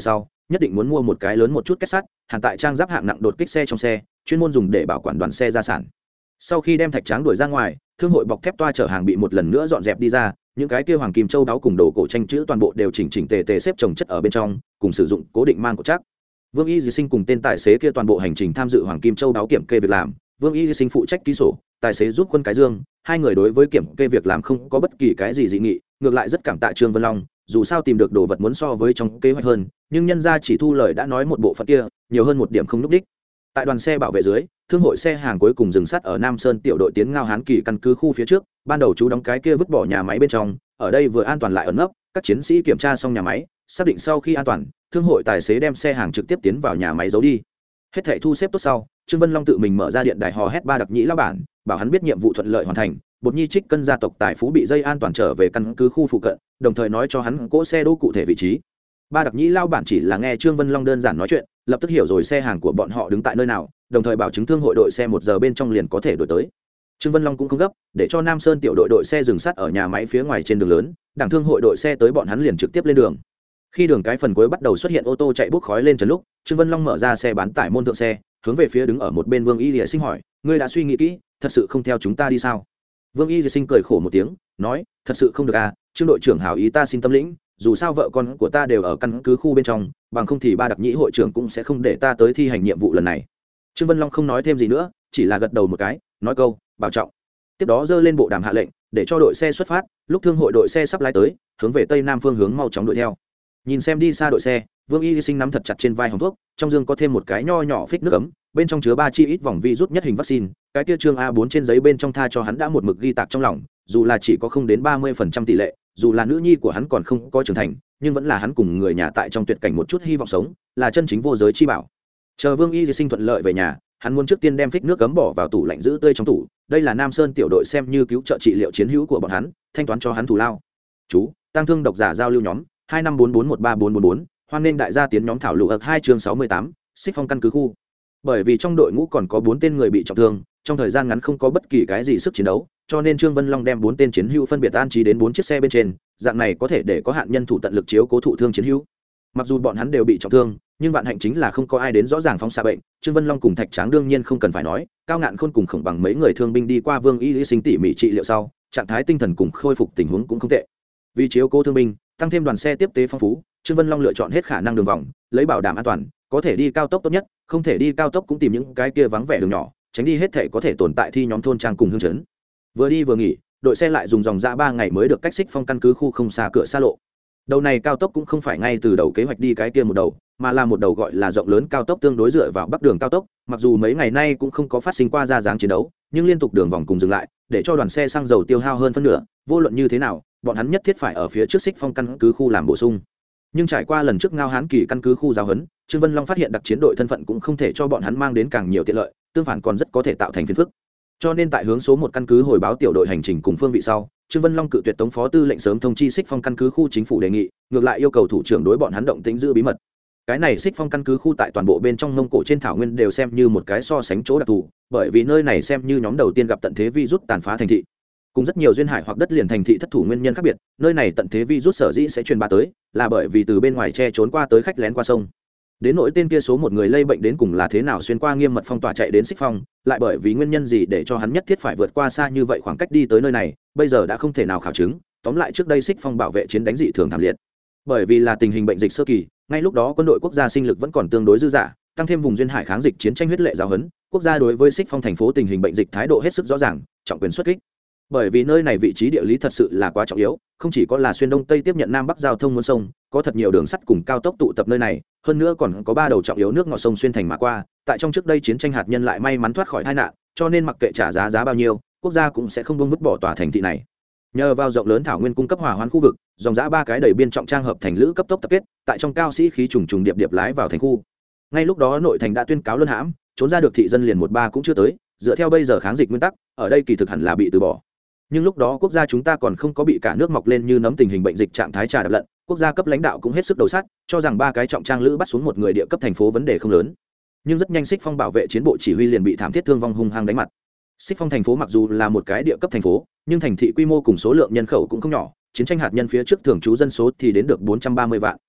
nhất định muốn mua một cái lớn một chút kết sắt hàn tại trang giáp hạng nặng đột kích xe trong xe, chuyên môn dùng để bảo quản đoàn xe gia sản. Sau khi đem Thạch Tráng đuổi ra ngoài, thương hội bọc thép toa chở hàng bị một lần nữa dọn dẹp đi ra, những cái kia hoàng kim châu đáo cùng đồ cổ tranh chữ toàn bộ đều chỉnh chỉnh tề tề xếp chồng chất ở bên trong, cùng sử dụng cố định mang cột chắc. Vương Y Di Sinh cùng tên tài xế kia toàn bộ hành trình tham dự hoàng kim châu đáo kiểm kê việc làm, Vương Y Di Sinh phụ trách ký sổ, tài xế giúp Quân Cái Dương, hai người đối với kiểm kê việc làm không có bất kỳ cái gì dị nghị, ngược lại rất cảm tạ Trương Vân Long, dù sao tìm được đồ vật muốn so với trong kế hoạch hơn, nhưng nhân ra chỉ thu lời đã nói một bộ phận kia, nhiều hơn một điểm không núp đích. Tại đoàn xe bảo vệ dưới, thương hội xe hàng cuối cùng dừng sát ở Nam Sơn tiểu đội tiến Ngao Hán Kỳ căn cứ khu phía trước, ban đầu chú đóng cái kia vứt bỏ nhà máy bên trong, ở đây vừa an toàn lại ẩn nấp, các chiến sĩ kiểm tra xong nhà máy, xác định sau khi an toàn, thương hội tài xế đem xe hàng trực tiếp tiến vào nhà máy giấu đi. Hết thảy thu xếp tốt sau, Trương Vân Long tự mình mở ra điện đài hò hét Ba Đặc Nhĩ lão bản, bảo hắn biết nhiệm vụ thuận lợi hoàn thành, Bột Nhi Trích Cân gia tộc tài phú bị dây an toàn trở về căn cứ khu phụ cận, đồng thời nói cho hắn cỗ xe đỗ cụ thể vị trí. Ba Đặc Nhĩ lão bản chỉ là nghe Trương Vân Long đơn giản nói chuyện, lập tức hiểu rồi xe hàng của bọn họ đứng tại nơi nào, đồng thời bảo chứng thương hội đội xe 1 giờ bên trong liền có thể đổi tới. Trương Vân Long cũng không gấp, để cho Nam Sơn tiểu đội xe dừng sát ở nhà máy phía ngoài trên đường lớn, đảng thương hội đội xe tới bọn hắn liền trực tiếp lên đường. Khi đường cái phần cuối bắt đầu xuất hiện ô tô chạy bốc khói lên trần lúc, Trương Vân Long mở ra xe bán tải môn thượng xe, hướng về phía đứng ở một bên Vương Y Lìa Sinh hỏi, ngươi đã suy nghĩ kỹ, thật sự không theo chúng ta đi sao? Vương Y Lìa Sinh cười khổ một tiếng, nói, thật sự không được à, Trương đội trưởng hảo ý ta xin tâm lĩnh, dù sao vợ con của ta đều ở căn cứ khu bên trong, bằng không thì Ba Đặc Nhĩ hội trưởng cũng sẽ không để ta tới thi hành nhiệm vụ lần này. Trương Vân Long không nói thêm gì nữa, chỉ là gật đầu một cái, nói câu bảo trọng. Tiếp đó giơ lên bộ đàm hạ lệnh, để cho đội xe xuất phát. Lúc thương hội đội xe sắp lái tới, hướng về tây nam phương hướng mau chóng đuổi theo. Nhìn xem đi xa đội xe, Vương Y Sinh nắm thật chặt trên vai hòm thuốc, trong dương có thêm một cái nho nhỏ phích nước ấm, bên trong chứa 3 chi ít vòng vi rút nhất hình vaccine. Cái kia chương A4 trên giấy bên trong tha cho hắn đã một mực ghi tạc trong lòng, dù là chỉ có không đến 30% tỷ lệ, dù là nữ nhi của hắn còn không có trưởng thành, nhưng vẫn là hắn cùng người nhà tại trong tuyệt cảnh một chút hy vọng sống, là chân chính vô giới chi bảo. Chờ Vương Y Sinh thuận lợi về nhà, hắn muốn trước tiên đem phích nước cấm bỏ vào tủ lạnh giữ tươi trong tủ. Đây là Nam Sơn tiểu đội xem như cứu trợ trị liệu chiến hữu của bọn hắn, thanh toán cho hắn thù lao. Chú, tăng thương độc giả giao lưu nhóm 2544134444, hoan nghênh đại gia tiến nhóm thảo luận 2 chương 68, Xích Phong căn cứ khu. Bởi vì trong đội ngũ còn có 4 tên người bị trọng thương, trong thời gian ngắn không có bất kỳ cái gì sức chiến đấu, cho nên Trương Vân Long đem 4 tên chiến hữu phân biệt an trí đến 4 chiếc xe bên trên, dạng này có thể để có hạn nhân thủ tận lực chiếu cố thụ thương chiến hữu. Mặc dù bọn hắn đều bị trọng thương, nhưng vạn hạnh chính là không có ai đến rõ ràng phóng xạ bệnh. Trương Vân Long cùng Thạch Tráng đương nhiên không cần phải nói, Cao Ngạn Khôn cùng Khổng Bằng mấy người thương binh đi qua Vương Y Sinh tỉ mỉ trị liệu sau, trạng thái tinh thần cùng khôi phục tình huống cũng không tệ. Vì chiếu cố thương binh, tăng thêm đoàn xe tiếp tế phong phú, Trương Vân Long lựa chọn hết khả năng đường vòng, lấy bảo đảm an toàn, có thể đi cao tốc tốt nhất, không thể đi cao tốc cũng tìm những cái kia vắng vẻ đường nhỏ, tránh đi hết thể có thể tồn tại thi nhóm thôn trang cùng hương trấn. Vừa đi vừa nghỉ, đội xe lại dùng dòng ra 3 ngày mới được cách Xích Phong căn cứ khu không xa cửa xa lộ. Đầu này cao tốc cũng không phải ngay từ đầu kế hoạch đi cái kia một đầu, mà là một đầu gọi là rộng lớn cao tốc tương đối dựa vào bắc đường cao tốc. Mặc dù mấy ngày nay cũng không có phát sinh qua ra dáng chiến đấu, nhưng liên tục đường vòng cùng dừng lại, để cho đoàn xe xăng dầu tiêu hao hơn phân nửa. Vô luận như thế nào, bọn hắn nhất thiết phải ở phía trước Xích Phong căn cứ khu làm bổ sung. Nhưng trải qua lần trước Ngao Hán Kỳ căn cứ khu giáo huấn, Trương Vân Long phát hiện đặc chiến đội thân phận cũng không thể cho bọn hắn mang đến càng nhiều tiện lợi, tương phản còn rất có thể tạo thành phiền phức. Cho nên tại hướng số 1 căn cứ hồi báo tiểu đội hành trình cùng phương vị sau, Trương Vân Long cự tuyệt Tống phó tư lệnh sớm thông chi Xích Phong căn cứ khu chính phủ đề nghị, ngược lại yêu cầu thủ trưởng đối bọn hắn động tĩnh giữ bí mật. Cái này Xích Phong căn cứ khu tại toàn bộ bên trong Mông Cổ trên thảo nguyên đều xem như một cái so sánh chỗ đặc thù, bởi vì nơi này xem như nhóm đầu tiên gặp tận thế virus tàn phá thành thị. Cùng rất nhiều duyên hải hoặc đất liền thành thị thất thủ nguyên nhân khác biệt, nơi này tận thế virus sở dĩ sẽ truyền bá tới, là bởi vì từ bên ngoài che trốn qua tới khách lén qua sông. Đến nỗi tên kia số 1 người lây bệnh đến cùng là thế nào xuyên qua nghiêm mật phong tỏa chạy đến Xích Phong, lại bởi vì nguyên nhân gì để cho hắn nhất thiết phải vượt qua xa như vậy khoảng cách đi tới nơi này, bây giờ đã không thể nào khảo chứng. Tóm lại trước đây Xích Phong bảo vệ chiến đánh dị thường thảm liệt. Bởi vì là tình hình bệnh dịch sơ kỳ, ngay lúc đó quân đội quốc gia sinh lực vẫn còn tương đối dư dả, tăng thêm vùng duyên hải kháng dịch chiến tranh huyết lệ giáo huấn, quốc gia đối với Xích Phong thành phố tình hình bệnh dịch thái độ hết sức rõ ràng, trọng quyền xuất kích. Bởi vì nơi này vị trí địa lý thật sự là quá trọng yếu, không chỉ có là xuyên đông tây tiếp nhận nam bắc giao thông muôn sông, có thật nhiều đường sắt cùng cao tốc tụ tập nơi này, hơn nữa còn có 3 đầu trọng yếu nước ngọt sông xuyên thành mà qua. Tại trong trước đây chiến tranh hạt nhân lại may mắn thoát khỏi tai nạn, cho nên mặc kệ trả giá bao nhiêu, quốc gia cũng sẽ không buông vứt bỏ tòa thành thị này. Nhờ vào rộng lớn thảo nguyên cung cấp hòa hoãn khu vực, dòng dã 3 cái đầy biên trọng trang hợp thành lữ cấp tốc tập kết, tại trong cao sĩ khí trùng trùng điệp điệp lái vào thành khu. Ngay lúc đó nội thành đã tuyên cáo luân hãm, trốn ra được thị dân liền 1-3 cũng chưa tới, dựa theo bây giờ kháng dịch nguyên tắc, ở đây kỳ thực hẳn là bị từ bỏ. Nhưng lúc đó quốc gia chúng ta còn không có bị cả nước mọc lên như nấm tình hình bệnh dịch trạng thái trà đạp lận, quốc gia cấp lãnh đạo cũng hết sức đầu sát, cho rằng 3 cái trọng trang lữ bắt xuống một người địa cấp thành phố vấn đề không lớn. Nhưng rất nhanh Xích Phong bảo vệ chiến bộ chỉ huy liền bị thảm thiết thương vong hung hăng đánh mặt. Xích Phong thành phố mặc dù là một cái địa cấp thành phố, nhưng thành thị quy mô cùng số lượng nhân khẩu cũng không nhỏ, chiến tranh hạt nhân phía trước thường trú dân số thì đến được 430 vạn.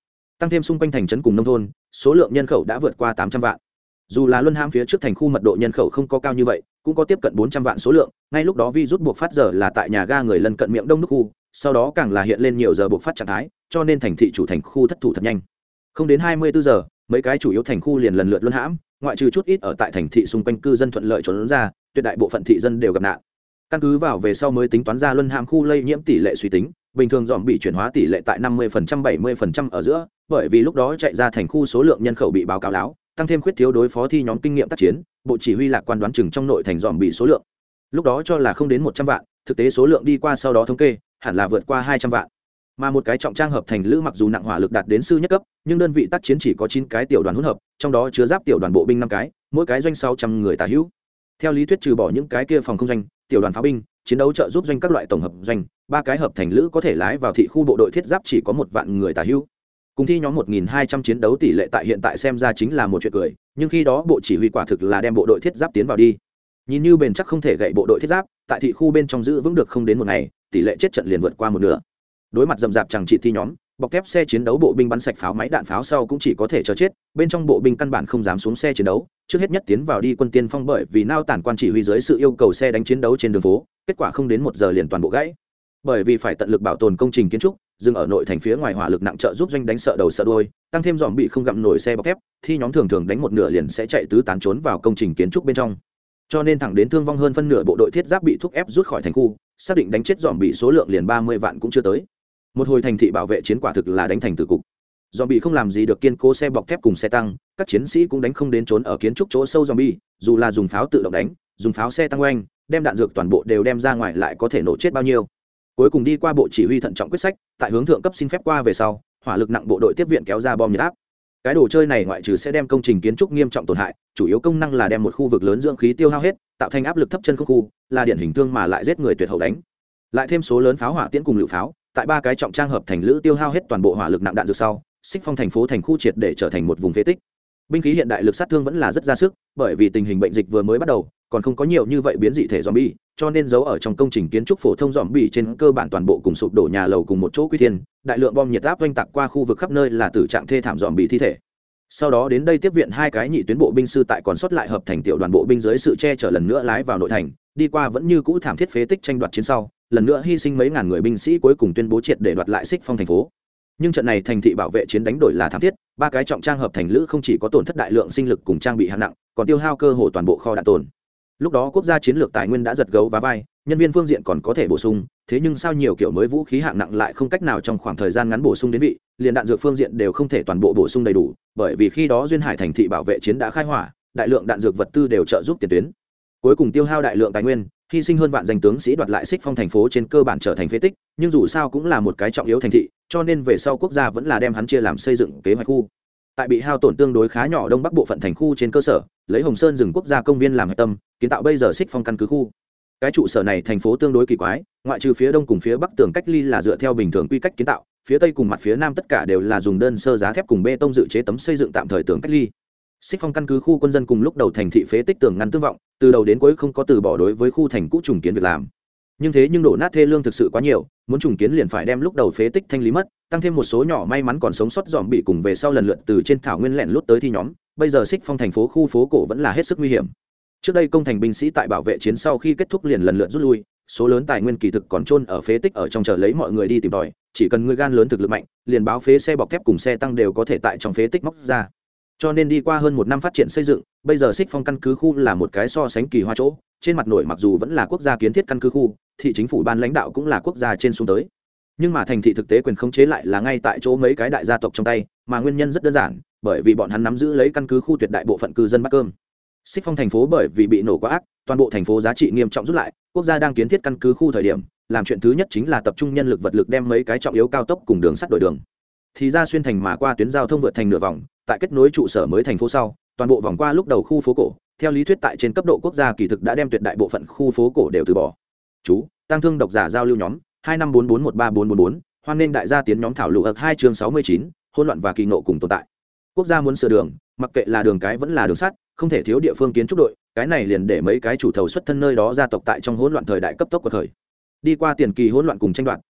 tăng thêm xung quanh thành trấn cùng nông thôn, số lượng nhân khẩu đã vượt qua 800 vạn. Dù là luân hãm phía trước thành khu mật độ nhân khẩu không có cao như vậy, cũng có tiếp cận 400 vạn số lượng. Ngay lúc đó virus buộc phát giờ là tại nhà ga người lân cận miệng đông đúc khu, sau đó càng là hiện lên nhiều giờ buộc phát trạng thái, cho nên thành thị chủ thành khu thất thủ thật nhanh. Không đến 24 giờ, mấy cái chủ yếu thành khu liền lần lượt luân hãm, ngoại trừ chút ít ở tại thành thị xung quanh cư dân thuận lợi trốn ra, tuyệt đại bộ phận thị dân đều gặp nạn. Căn cứ vào về sau mới tính toán ra luân hãm khu lây nhiễm tỷ lệ suy tính, bình thường dòm bị chuyển hóa tỷ lệ tại 50% 70% ở giữa, bởi vì lúc đó chạy ra thành khu số lượng nhân khẩu bị báo cáo láo, tăng thêm khuyết thiếu đối phó thi nhóm kinh nghiệm tác chiến, bộ chỉ huy lạc quan đoán chừng trong nội thành dòm bị số lượng lúc đó cho là không đến 100 vạn, thực tế số lượng đi qua sau đó thống kê hẳn là vượt qua 200 vạn. Mà một cái trọng trang hợp thành lữ mặc dù nặng hỏa lực đạt đến sư nhất cấp, nhưng đơn vị tác chiến chỉ có 9 cái tiểu đoàn hỗn hợp, trong đó chứa giáp tiểu đoàn bộ binh 5 cái, mỗi cái doanh 600 người tả hữu. Theo lý thuyết trừ bỏ những cái kia phòng không doanh, tiểu đoàn pháo binh, chiến đấu trợ giúp doanh các loại tổng hợp doanh, 3 cái hợp thành lữ có thể lái vào thị khu bộ đội thiết giáp chỉ có 1 vạn người tả hữu. Cùng thi nhóm 1200 chiến đấu tỷ lệ tại hiện tại xem ra chính là một chuyện cười, nhưng khi đó bộ chỉ huy quả thực là đem bộ đội thiết giáp tiến vào đi. Nhìn như bền chắc không thể gậy bộ đội thiết giáp, tại thị khu bên trong giữ vững được không đến một ngày, tỷ lệ chết trận liền vượt qua một nửa. Đối mặt rầm rạp chẳng trị thi nhóm, bọc thép xe chiến đấu bộ binh bắn sạch pháo máy đạn pháo sau cũng chỉ có thể chờ chết, bên trong bộ binh căn bản không dám xuống xe chiến đấu, trước hết nhất tiến vào đi quân tiên phong, bởi vì nao tản quan chỉ huy dưới sự yêu cầu xe đánh chiến đấu trên đường phố, kết quả không đến 1 giờ liền toàn bộ gãy. Bởi vì phải tận lực bảo tồn công trình kiến trúc, dừng ở nội thành phía ngoài hỏa lực nặng trợ giúp doanh đánh sợ đầu sợ đuôi, tăng thêm dòm bị không gặm nổi xe bọc thép, thì nhóm thường thường đánh một nửa liền sẽ chạy tứ tán trốn vào công trình kiến trúc bên trong. Cho nên thẳng đến thương vong hơn phân nửa bộ đội thiết giáp bị thúc ép rút khỏi thành khu, xác định đánh chết dòm bị số lượng liền 30 vạn cũng chưa tới. Một hồi thành thị bảo vệ chiến quả thực là đánh thành tử cục. Dòm bị không làm gì được kiên cố xe bọc thép cùng xe tăng, các chiến sĩ cũng đánh không đến trốn ở kiến trúc chỗ sâu dòm bị, dù là dùng pháo tự động đánh, dùng pháo xe tăng oanh, đem đạn dược toàn bộ đều đem ra ngoài lại có thể nổ chết bao nhiêu. Cuối cùng đi qua bộ chỉ huy thận trọng quyết sách, tại hướng thượng cấp xin phép qua về sau, hỏa lực nặng bộ đội tiếp viện kéo ra bom nhiệt áp. Cái đồ chơi này ngoại trừ sẽ đem công trình kiến trúc nghiêm trọng tổn hại, chủ yếu công năng là đem một khu vực lớn dưỡng khí tiêu hao hết, tạo thành áp lực thấp chân không khu, là điển hình thương mà lại giết người tuyệt hậu đánh. Lại thêm số lớn pháo hỏa tiễn cùng lựu pháo, tại 3 cái trọng trang hợp thành lữ tiêu hao hết toàn bộ hỏa lực nặng đạn dược sau, Xích Phong thành phố thành khu triệt để trở thành một vùng phế tích. Binh khí hiện đại lực sát thương vẫn là rất ra sức, bởi vì tình hình bệnh dịch vừa mới bắt đầu, còn không có nhiều như vậy biến dị thể zombie, cho nên giấu ở trong công trình kiến trúc phổ thông zombie trên cơ bản toàn bộ cùng sụp đổ nhà lầu cùng một chỗ quy thiên, đại lượng bom nhiệt áp oanh tạc qua khu vực khắp nơi là tử trạng thê thảm zombie thi thể. Sau đó đến đây tiếp viện 2 cái nhị tuyến bộ binh sư tại còn sót lại hợp thành tiểu đoàn bộ binh dưới sự che chở lần nữa lái vào nội thành, đi qua vẫn như cũ thảm thiết phế tích tranh đoạt chiến sau, lần nữa hy sinh mấy ngàn người binh sĩ cuối cùng tuyên bố triệt để đoạt lại Xích Phong thành phố. Nhưng trận này thành thị bảo vệ chiến đánh đổi là thảm thiết, 3 cái trọng trang hợp thành lữ không chỉ có tổn thất đại lượng sinh lực cùng trang bị hạng nặng, còn tiêu hao cơ hồ toàn bộ kho đạn tồn. Lúc đó quốc gia chiến lược tài nguyên đã giật gấu và vai, nhân viên phương diện còn có thể bổ sung, thế nhưng sao nhiều kiểu mới vũ khí hạng nặng lại không cách nào trong khoảng thời gian ngắn bổ sung đến vị, liền đạn dược phương diện đều không thể toàn bộ bổ sung đầy đủ, bởi vì khi đó duyên hải thành thị bảo vệ chiến đã khai hỏa, đại lượng đạn dược vật tư đều trợ giúp tiền tuyến. Cuối cùng tiêu hao đại lượng tài nguyên, hy sinh hơn vạn danh tướng sĩ đoạt lại Xích Phong thành phố trên cơ bản trở thành phế tích, nhưng dù sao cũng là một cái trọng yếu thành thị, cho nên về sau quốc gia vẫn là đem hắn chia làm xây dựng kế hoạch khu. Tại bị hao tổn tương đối khá nhỏ đông bắc bộ phận thành khu trên cơ sở, lấy Hồng Sơn rừng quốc gia công viên làm hạch tâm, kiến tạo bây giờ Xích Phong căn cứ khu. Cái trụ sở này thành phố tương đối kỳ quái, ngoại trừ phía đông cùng phía bắc tường cách ly là dựa theo bình thường quy cách kiến tạo, phía tây cùng mặt phía nam tất cả đều là dùng đơn sơ giá thép cùng bê tông dự chế tấm xây dựng tạm thời tường cách ly. Xích Phong căn cứ khu quân dân cùng lúc đầu thành thị phế tích tường ngăn tương vọng, từ đầu đến cuối không có từ bỏ đối với khu thành cũ trùng kiến việc làm. Nhưng đổ nát thê lương thực sự quá nhiều, muốn trùng kiến liền phải đem lúc đầu phế tích thanh lý mất, tăng thêm một số nhỏ may mắn còn sống sót dòm bị cùng về sau lần lượt từ trên thảo nguyên lẻn lút tới thi nhóm, bây giờ Xích Phong thành phố khu phố cổ vẫn là hết sức nguy hiểm. Trước đây công thành binh sĩ tại bảo vệ chiến sau khi kết thúc liền lần lượt rút lui, số lớn tài nguyên kỳ thực còn chôn ở phế tích ở trong chờ lấy mọi người đi tìm tòi, chỉ cần người gan lớn thực lực mạnh, liền báo phế xe bọc thép cùng xe tăng đều có thể tại trong phế tích móc ra. Cho nên đi qua hơn 1 năm phát triển xây dựng, bây giờ Xích Phong căn cứ khu là một cái so sánh kỳ hoa chỗ, trên mặt nổi mặc dù vẫn là quốc gia kiến thiết căn cứ khu, thị chính phủ ban lãnh đạo cũng là quốc gia trên xuống tới. Nhưng mà thành thị thực tế quyền khống chế lại là ngay tại chỗ mấy cái đại gia tộc trong tay, mà nguyên nhân rất đơn giản, bởi vì bọn hắn nắm giữ lấy căn cứ khu tuyệt đại bộ phận cư dân bát cơm. Xích Phong thành phố bởi vì bị nổ quá ác, toàn bộ thành phố giá trị nghiêm trọng rút lại, quốc gia đang kiến thiết căn cứ khu thời điểm, làm chuyện thứ nhất chính là tập trung nhân lực vật lực đem mấy cái trọng yếu cao tốc cùng đường sắt đổi đường. Thì ra xuyên thành mà qua tuyến giao thông vượt thành nửa vòng, tại kết nối trụ sở mới thành phố sau, toàn bộ vòng qua lúc đầu khu phố cổ, theo lý thuyết tại trên cấp độ quốc gia kỳ thực đã đem tuyệt đại bộ phận khu phố cổ đều từ bỏ. Chú, tăng thương độc giả giao lưu nhóm, 2544134444, hoan nghênh đại gia tiến nhóm thảo luận 2 chương 69, hỗn loạn và kỳ ngộ cùng tồn tại. Quốc gia muốn sửa đường, mặc kệ là đường cái vẫn là đường sắt, không thể thiếu địa phương kiến trúc đội, cái này liền để mấy cái chủ thầu xuất thân nơi đó gia tộc tại trong hỗn loạn thời đại cấp tốc của thời. Đi qua tiền kỳ hỗn loạn cùng tranh đoạt,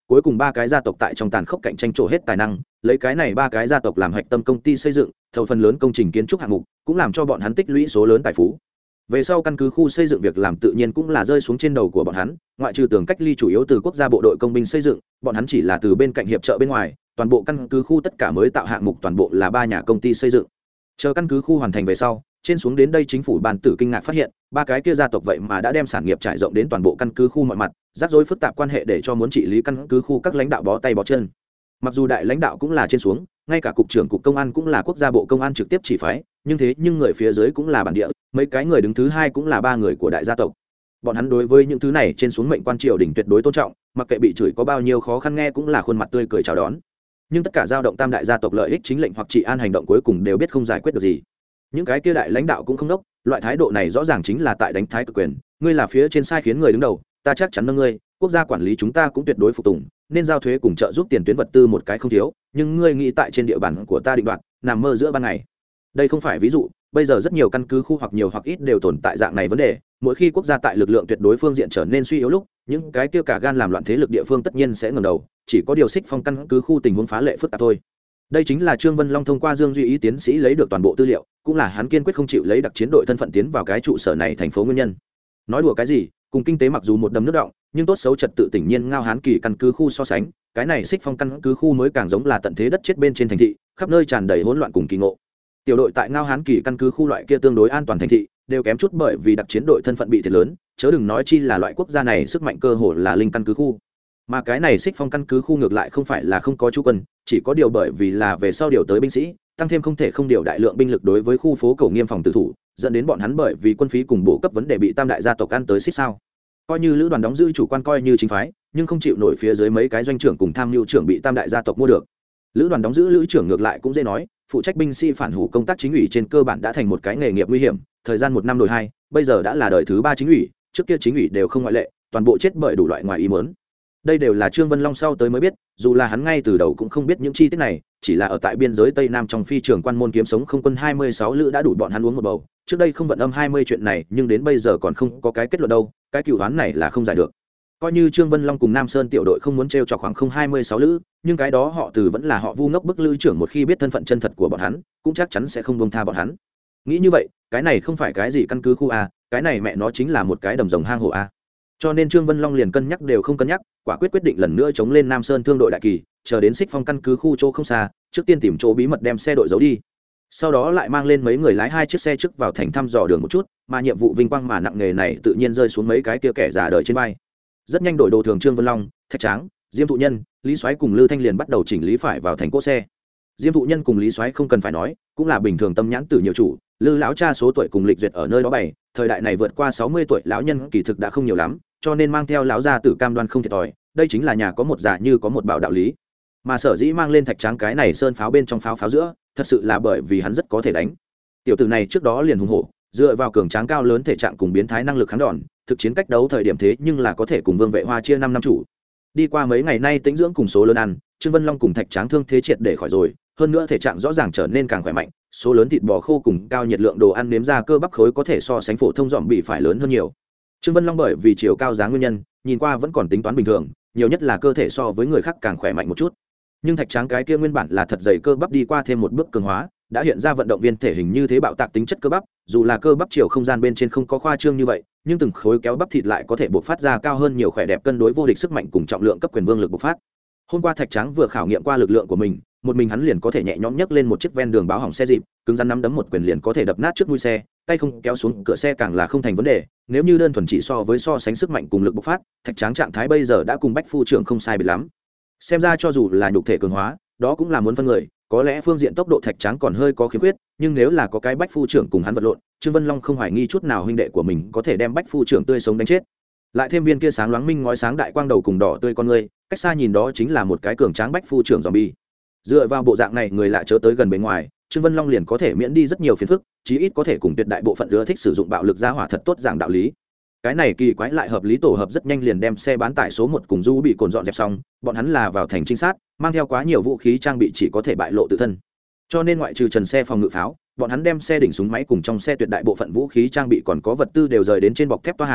cuối cùng ba cái gia tộc tại trong tàn khốc cạnh tranh trổ hết tài năng, lấy cái này ba cái gia tộc làm hạch tâm công ty xây dựng, thầu phần lớn công trình kiến trúc hạng mục, cũng làm cho bọn hắn tích lũy số lớn tài phú. Về sau căn cứ khu xây dựng việc làm tự nhiên cũng là rơi xuống trên đầu của bọn hắn, ngoại trừ tường cách ly chủ yếu từ quốc gia bộ đội công binh xây dựng, bọn hắn chỉ là từ bên cạnh hiệp trợ bên ngoài, toàn bộ căn cứ khu tất cả mới tạo hạng mục toàn bộ là ba nhà công ty xây dựng. Chờ căn cứ khu hoàn thành về sau, trên xuống đến đây chính phủ ban tử kinh ngạc phát hiện, ba cái kia gia tộc vậy mà đã đem sản nghiệp trải rộng đến toàn bộ căn cứ khu mọi mặt, rắc rối phức tạp quan hệ để cho muốn trị lý căn cứ khu các lãnh đạo bó tay bó chân. Mặc dù đại lãnh đạo cũng là trên xuống, ngay cả cục trưởng cục công an cũng là quốc gia bộ công an trực tiếp chỉ phái, nhưng người phía dưới cũng là bản địa, mấy cái người đứng thứ hai cũng là ba người của đại gia tộc. Bọn hắn đối với những thứ này trên xuống mệnh quan triều đình tuyệt đối tôn trọng, mặc kệ bị chửi có bao nhiêu khó khăn nghe cũng là khuôn mặt tươi cười chào đón. Nhưng tất cả dao động tam đại gia tộc lợi ích chính lệnh hoặc trị an hành động cuối cùng đều biết không giải quyết được gì. Những cái kia đại lãnh đạo cũng không đốc, loại thái độ này rõ ràng chính là tại đánh thái cực quyền, ngươi là phía trên sai khiến người đứng đầu, ta chắc chắn nâng ngươi, quốc gia quản lý chúng ta cũng tuyệt đối phục tùng, nên giao thuế cùng trợ giúp tiền tuyến vật tư một cái không thiếu, nhưng ngươi nghĩ tại trên địa bàn của ta định đoạt, nằm mơ giữa ban ngày. Đây không phải ví dụ, bây giờ rất nhiều căn cứ khu hoặc nhiều hoặc ít đều tồn tại dạng này vấn đề, mỗi khi quốc gia tại lực lượng tuyệt đối phương diện trở nên suy yếu lúc, những cái kia cả gan làm loạn thế lực địa phương tất nhiên sẽ ngẩng đầu, chỉ có điều xích phong căn cứ khu tình huống phá lệ phức tạp thôi. Đây chính là Trương Vân Long thông qua Dương Duy Ý tiến sĩ lấy được toàn bộ tư liệu, cũng là hắn kiên quyết không chịu lấy đặc chiến đội thân phận tiến vào cái trụ sở này thành phố nguyên nhân. Nói đùa cái gì, cùng kinh tế mặc dù một đầm nước động, nhưng tốt xấu trật tự tỉnh nhiên ngao hán kỳ căn cứ khu so sánh, cái này xích phong căn cứ khu mới càng giống là tận thế đất chết bên trên thành thị, khắp nơi tràn đầy hỗn loạn cùng kỳ ngộ. Tiểu đội tại ngao hán kỳ căn cứ khu loại kia tương đối an toàn thành thị, đều kém chút bởi vì đặc chiến đội thân phận bị thiệt lớn, chớ đừng nói chi là loại quốc gia này sức mạnh cơ hồ là linh căn cứ khu. Mà cái này xích phong căn cứ khu ngược lại không phải là không có chú quân, chỉ có điều bởi vì là về sau điều tới binh sĩ, tăng thêm không thể không điều đại lượng binh lực đối với khu phố cầu nghiêm phòng tử thủ, dẫn đến bọn hắn bởi vì quân phí cùng bổ cấp vấn đề bị tam đại gia tộc ăn tới xích sao. Coi như lữ đoàn đóng giữ chủ quan coi như chính phái, nhưng không chịu nổi phía dưới mấy cái doanh trưởng cùng tham mưu trưởng bị tam đại gia tộc mua được. Lữ đoàn đóng giữ lữ trưởng ngược lại cũng dễ nói, phụ trách binh sĩ phản hủ công tác chính ủy trên cơ bản đã thành một cái nghề nghiệp nguy hiểm, thời gian một năm đổi hai, bây giờ đã là đời thứ ba chính ủy, trước kia chính ủy đều không ngoại lệ, toàn bộ chết bởi đủ loại ngoài ý muốn. Đây đều là Trương Vân Long sau tới mới biết, dù là hắn ngay từ đầu cũng không biết những chi tiết này, chỉ là ở tại biên giới Tây Nam trong phi trường quan môn kiếm sống không quân 26 lữ đã đủ bọn hắn uống một bầu. Trước đây không vận âm 20 chuyện này, nhưng đến bây giờ còn không có cái kết luận đâu, cái cửu đoán này là không giải được. Coi như Trương Vân Long cùng Nam Sơn tiểu đội không muốn trêu chọc khoảng không 26 lữ, nhưng cái đó họ Từ vẫn là họ Vu ngốc bức lữ trưởng một khi biết thân phận chân thật của bọn hắn, cũng chắc chắn sẽ không buông tha bọn hắn. Nghĩ như vậy, cái này không phải cái gì căn cứ khu a, cái này mẹ nó chính là một cái đầm rồng hang hổ a. Cho nên Trương Vân Long liền cân nhắc đều không cân nhắc, quả quyết quyết định lần nữa chống lên Nam Sơn thương đội đại kỳ, chờ đến xích phong căn cứ khu chỗ không xa, trước tiên tìm chỗ bí mật đem xe đội giấu đi. Sau đó lại mang lên mấy người lái hai chiếc xe trước vào thành thăm dò đường một chút, mà nhiệm vụ vinh quang mà nặng nghề này tự nhiên rơi xuống mấy cái kia kẻ già đời trên vai. Rất nhanh đổi đồ thường Trương Vân Long, Thạch Tráng, Diêm Thụ Nhân, Lý Soái cùng Lư Thanh liền bắt đầu chỉnh lý phải vào thành cỗ xe. Diêm Thụ Nhân cùng Lý Soái không cần phải nói, cũng là bình thường tâm nhãn từ nhiều chủ, Lư lão cha số tuổi cùng lịch duyệt ở nơi đó bày, thời đại này vượt qua 60 tuổi lão nhân kỳ thực đã không nhiều lắm, cho nên mang theo lão gia tử cam đoan không thiệt thòi, đây chính là nhà có một già như có một bảo đạo lý. Mà sở dĩ mang lên Thạch Tráng cái này sơn pháo bên trong pháo giữa, thật sự là bởi vì hắn rất có thể đánh. Tiểu tử này trước đó liền hùng hổ, dựa vào cường tráng cao lớn thể trạng cùng biến thái năng lực kháng đòn, thực chiến cách đấu thời điểm thế nhưng là có thể cùng Vương Vệ Hoa chia 5 năm chủ. Đi qua mấy ngày nay tĩnh dưỡng cùng số lớn ăn, Trương Vân Long cùng Thạch Tráng thương thế triệt để khỏi rồi, hơn nữa thể trạng rõ ràng trở nên càng khỏe mạnh, số lớn thịt bò khô cùng cao nhiệt lượng đồ ăn nếm ra cơ bắp khối có thể so sánh phổ thông dòm bị phải lớn hơn nhiều. Trương Vân Long bởi vì chiều cao dáng nguyên nhân, nhìn qua vẫn còn tính toán bình thường, nhiều nhất là cơ thể so với người khác càng khỏe mạnh một chút. Nhưng Thạch Tráng cái kia nguyên bản là thật dày cơ bắp đi qua thêm một bước cường hóa, đã hiện ra vận động viên thể hình như thế bạo tạc tính chất cơ bắp, dù là cơ bắp chiều không gian bên trên không có khoa trương như vậy, nhưng từng khối kéo bắp thịt lại có thể bộc phát ra cao hơn nhiều khỏe đẹp cân đối vô địch sức mạnh cùng trọng lượng cấp quyền vương lực bộc phát. Hôm qua Thạch Tráng vừa khảo nghiệm qua lực lượng của mình, một mình hắn liền có thể nhẹ nhõm nhấc lên một chiếc ven đường báo hỏng xe dịp, cứng rắn nắm đấm một quyền liền có thể đập nát trước mũi xe, tay không kéo xuống cửa xe càng là không thành vấn đề. Nếu như đơn thuần chỉ so với so sánh sức mạnh cùng lực bộc phát, Thạch Tráng trạng thái bây giờ đã cùng Bách Phu trưởng không sai biệt lắm. Xem ra cho dù là nhục thể cường hóa, đó cũng là muốn phân người, có lẽ phương diện tốc độ Thạch Tráng còn hơi có khiếm khuyết, nhưng nếu là có cái Bách Phu trưởng cùng hắn vật lộn, Trương Vân Long không hoài nghi chút nào huynh đệ của mình có thể đem Bách Phu trưởng tươi sống đánh chết. Lại thêm viên kia sáng loáng minh ngói sáng đại quang đầu cùng đỏ tươi con ngươi, cách xa nhìn đó chính là một cái cường tráng Bách Phu trưởng zombie. Dựa vào bộ dạng này người lạ chớ tới gần bên ngoài, Trương Vân Long liền có thể miễn đi rất nhiều phiền phức, chí ít có thể cùng tuyệt đại bộ phận ưa thích sử dụng bạo lực ra hỏa thật tốt giảng đạo lý. Cái này kỳ quái lại hợp lý tổ hợp rất nhanh liền đem xe bán tải số 1 cùng Du bị cồn dọn dẹp xong, bọn hắn là vào thành trinh sát, mang theo quá nhiều vũ khí trang bị chỉ có thể bại lộ tự thân. Cho nên ngoại trừ trần xe phòng ngự pháo, bọn hắn đem xe đỉnh súng máy cùng trong xe tuyệt đại bộ phận vũ khí trang bị còn có vật tư đều rời đến trên bọc thép toa hàng,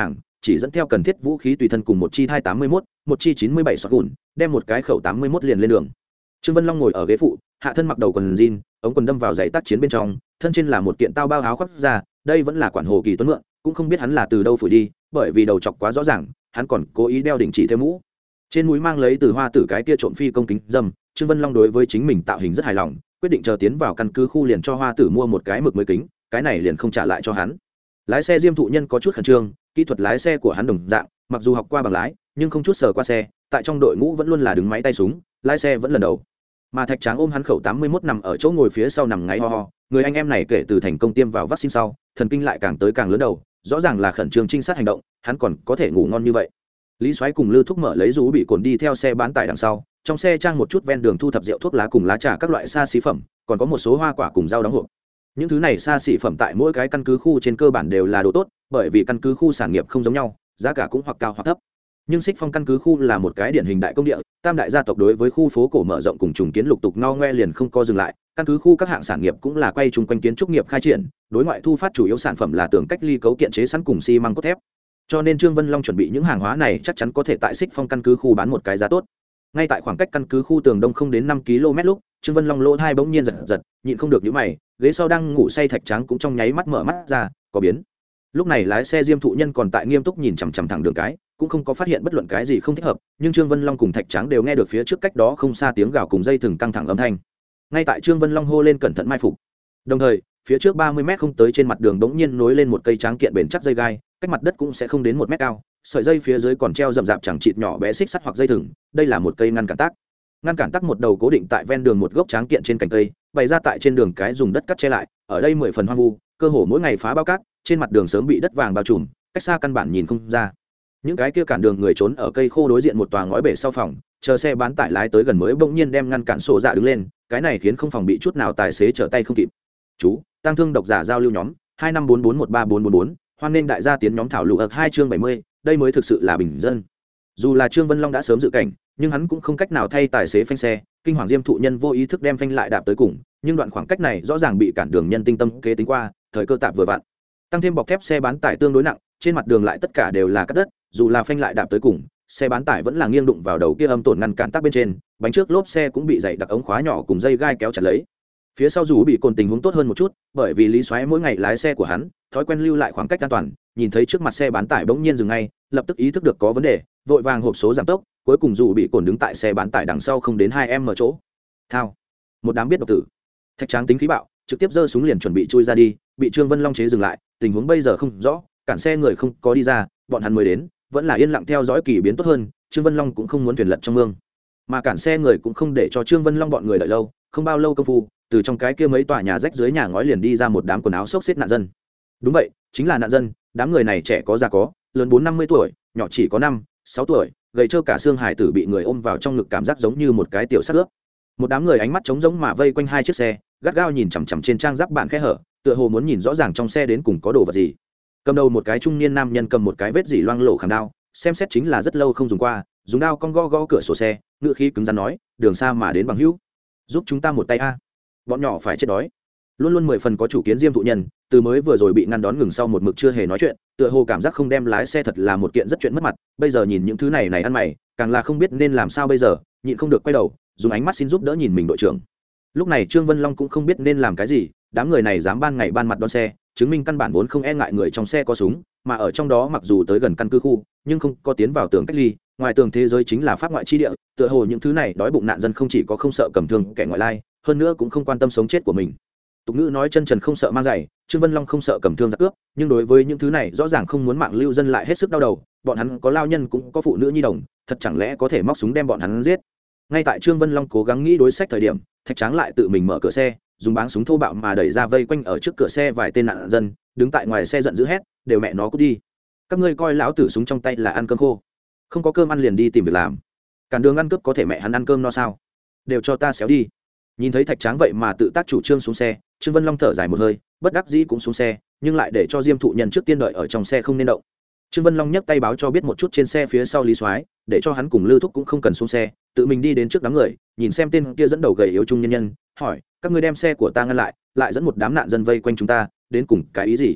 chỉ dẫn theo cần thiết vũ khí tùy thân cùng một chi 81, một chi 97 sọt gùn, đem một cái khẩu 81 liền lên đường. Trương Vân Long ngồi ở ghế phụ, hạ thân mặc đầu quần jean, ống quần đâm vào giày tác chiến bên trong, thân trên là một kiện tao bao áo khoác ra, đây vẫn là quản Hồ Kỳ Tuấn mượn, cũng không biết hắn là từ đâu phủi đi, bởi vì đầu chọc quá rõ ràng, hắn còn cố ý đeo đỉnh chỉ theo mũ. Trên mũi mang lấy từ hoa tử cái kia trộm phi công kính dâm, Trương Vân Long đối với chính mình tạo hình rất hài lòng, quyết định chờ tiến vào căn cứ khu liền cho hoa tử mua một cái mực mới kính, cái này liền không trả lại cho hắn. Lái xe Diêm Thụ Nhân có chút khẩn trương, kỹ thuật lái xe của hắn đồng dạng, mặc dù học qua bằng lái, nhưng không chút sờ qua xe, tại trong đội ngũ vẫn luôn là đứng máy tay súng, lái xe vẫn lần đầu. Mà Thạch Tráng ôm hắn khẩu 81 nằm ở chỗ ngồi phía sau nằm ngáy ho ho, người anh em này kể từ thành công tiêm vào vaccine sau, thần kinh lại càng tới càng lớn đầu, rõ ràng là khẩn trương trinh sát hành động, hắn còn có thể ngủ ngon như vậy. Lý Soái cùng Lư Thúc mở lấy rú bị cồn đi theo xe bán tải đằng sau, trong xe trang một chút ven đường thu thập rượu thuốc lá cùng lá trà các loại xa xỉ phẩm, còn có một số hoa quả cùng rau đóng hộp. Những thứ này xa xỉ phẩm tại mỗi cái căn cứ khu trên cơ bản đều là đồ tốt, bởi vì căn cứ khu sản nghiệp không giống nhau, giá cả cũng hoặc cao hoặc thấp. Nhưng Xích Phong căn cứ khu là một cái điển hình đại công địa, tam đại gia tộc đối với khu phố cổ mở rộng cùng trùng kiến lục tục ngao ngoe liền không co dừng lại, căn cứ khu các hạng sản nghiệp cũng là quay chung quanh kiến trúc nghiệp khai triển, đối ngoại thu phát chủ yếu sản phẩm là tường cách ly cấu kiện chế sẵn cùng xi măng cốt thép. Cho nên Trương Vân Long chuẩn bị những hàng hóa này chắc chắn có thể tại Xích Phong căn cứ khu bán một cái giá tốt. Ngay tại khoảng cách căn cứ khu tường đông không đến 5 km lúc, Trương Vân Long lỗ tai bỗng nhiên giật giật, nhịn không được nhíu mày, ghế sau đang ngủ say Thạch Tráng cũng trong nháy mắt mở mắt ra, có biến. Lúc này lái xe Diêm Thụ Nhân còn tại nghiêm túc nhìn chằm chằm thẳng đường cái, cũng không có phát hiện bất luận cái gì không thích hợp, nhưng Trương Vân Long cùng Thạch Tráng đều nghe được phía trước cách đó không xa tiếng gào cùng dây thừng căng thẳng âm thanh. Ngay tại Trương Vân Long hô lên cẩn thận mai phục. Đồng thời, phía trước 30 mét không tới trên mặt đường bỗng nhiên nối lên một cây tráng kiện bền chắc dây gai, cách mặt đất cũng sẽ không đến 1 mét cao, sợi dây phía dưới còn treo rậm rạp chẳng chịt nhỏ bé xích sắt hoặc dây thừng, đây là một cây ngăn cản tắc. Ngăn cản tắc một đầu cố định tại ven đường một gốc tráng kiện trên cành cây, bày ra tại trên đường cái dùng đất cắt che lại, ở đây 10 phần hoang vu, cơ hồ mỗi ngày phá bao cát, trên mặt đường sớm bị đất vàng bao trùm, cách xa căn bản nhìn không ra. Những cái kia cản đường người trốn ở cây khô đối diện một tòa ngói bể sau phòng, chờ xe bán tải lái tới gần mới bỗng nhiên đem ngăn cản sổ dạ đứng lên, cái này khiến không phòng bị chút nào tài xế trở tay không kịp. Chú, tăng thương độc giả giao lưu nhóm 2544134444, hoan nghênh đại gia tiến nhóm thảo luận 2 chương 70, đây mới thực sự là bình dân. Dù là Trương Vân Long đã sớm dự cảnh, nhưng hắn cũng không cách nào thay tài xế phanh xe, kinh hoàng Diêm Thụ Nhân vô ý thức đem phanh lại đạp tới cùng, nhưng đoạn khoảng cách này rõ ràng bị cản đường nhân tinh tâm kế tính qua, thời cơ tạm vừa vặn. Tăng thêm bọc thép xe bán tải tương đối nặng, trên mặt đường lại tất cả đều là cát đất, dù là phanh lại đạp tới cùng, xe bán tải vẫn là nghiêng đụng vào đầu kia âm tổn ngăn cản tắc bên trên, bánh trước lốp xe cũng bị dày đặc ống khóa nhỏ cùng dây gai kéo chặt lấy. Phía sau dù bị cồn tình huống tốt hơn một chút, bởi vì Lý Soái mỗi ngày lái xe của hắn, thói quen lưu lại khoảng cách an toàn, nhìn thấy trước mặt xe bán tải bỗng nhiên dừng ngay, lập tức ý thức được có vấn đề, vội vàng hộp số giảm tốc, cuối cùng dù bị cồn đứng tại xe bán tải đằng sau không đến 2m chỗ. Thao, một đám biết độc tử. Thạch Tráng tính khí bạo, trực tiếp giơ súng liền chuẩn bị chui ra đi, bị Trương Vân Long chế dừng lại, tình huống bây giờ không rõ, cản xe người không có đi ra, bọn hắn mới đến, vẫn là yên lặng theo dõi kỳ biến tốt hơn, Trương Vân Long cũng không muốn thuyền lật trong mương. Mà cản xe người cũng không để cho Trương Vân Long bọn người đợi lâu, không bao lâu công phu, từ trong cái kia mấy tòa nhà rách dưới nhà ngói liền đi ra một đám quần áo xốc xếp nạn dân. Đúng vậy, chính là nạn dân, đám người này trẻ có già có, lớn 4-50 tuổi, nhỏ chỉ có 5-6 tuổi, gầy trơ cả xương hải tử bị người ôm vào trong ngực cảm giác giống như một cái tiểu xác ướp. Một đám người ánh mắt trống rỗng mà vây quanh hai chiếc xe, gắt gao nhìn chằm chằm trên trang giáp bạn khe hở, tựa hồ muốn nhìn rõ ràng trong xe đến cùng có đồ vật gì. Cầm đầu một cái trung niên nam nhân cầm một cái vết dỉ loang lổ khảm đao, xem xét chính là rất lâu không dùng qua, dùng đao cong gõ cửa sổ xe, ngựa khí cứng rắn nói, đường xa mà đến bằng hữu, giúp chúng ta một tay a, bọn nhỏ phải chết đói. Luôn luôn 10 phần có chủ kiến Diêm Thụ Nhân, từ mới vừa rồi bị ngăn đón ngừng sau một mực chưa hề nói chuyện, tựa hồ cảm giác không đem lái xe thật là một kiện rất chuyện mất mặt, bây giờ nhìn những thứ này ăn mày, càng là không biết nên làm sao bây giờ, nhịn không được quay đầu, dùng ánh mắt xin giúp đỡ nhìn mình đội trưởng. Lúc này Trương Vân Long cũng không biết nên làm cái gì, đám người này dám ban ngày ban mặt đón xe, chứng minh căn bản vốn không e ngại người trong xe có súng, mà ở trong đó mặc dù tới gần căn cứ khu, nhưng không có tiến vào tường cách ly, ngoài tường thế giới chính là pháp ngoại chi địa, tựa hồ những thứ này đói bụng nạn dân không chỉ có không sợ cầm thương kẻ ngoại lai, hơn nữa cũng không quan tâm sống chết của mình. Tục ngữ nói chân trần không sợ mang giày, Trương Vân Long không sợ cầm thương giặc cướp, nhưng đối với những thứ này rõ ràng không muốn mạng lưu dân lại hết sức đau đầu, bọn hắn có lao nhân cũng có phụ nữ nhi đồng, thật chẳng lẽ có thể móc súng đem bọn hắn giết. Ngay tại Trương Vân Long cố gắng nghĩ đối sách thời điểm, Thạch Tráng lại tự mình mở cửa xe, dùng báng súng thô bạo mà đẩy ra vây quanh ở trước cửa xe vài tên nạn dân, đứng tại ngoài xe giận dữ hét, đều mẹ nó cút đi, các ngươi coi lão tử súng trong tay là ăn cơm khô, không có cơm ăn liền đi tìm việc làm, cản đường ăn cướp có thể mẹ hắn ăn cơm no sao, đều cho ta xéo đi. Nhìn thấy Thạch Tráng vậy mà tự tác chủ trương xuống xe, Trương Vân Long thở dài một hơi, bất đắc dĩ cũng xuống xe, nhưng lại để cho Diêm Thụ Nhân trước tiên đợi ở trong xe không nên động. Trương Vân Long nhấc tay báo cho biết một chút trên xe phía sau Lý Soái, để cho hắn cùng Lư Thúc cũng không cần xuống xe, tự mình đi đến trước đám người, nhìn xem tên kia dẫn đầu gầy yếu trung nhân nhân, hỏi, các ngươi đem xe của ta ngăn lại, lại dẫn một đám nạn dân vây quanh chúng ta, đến cùng cái ý gì?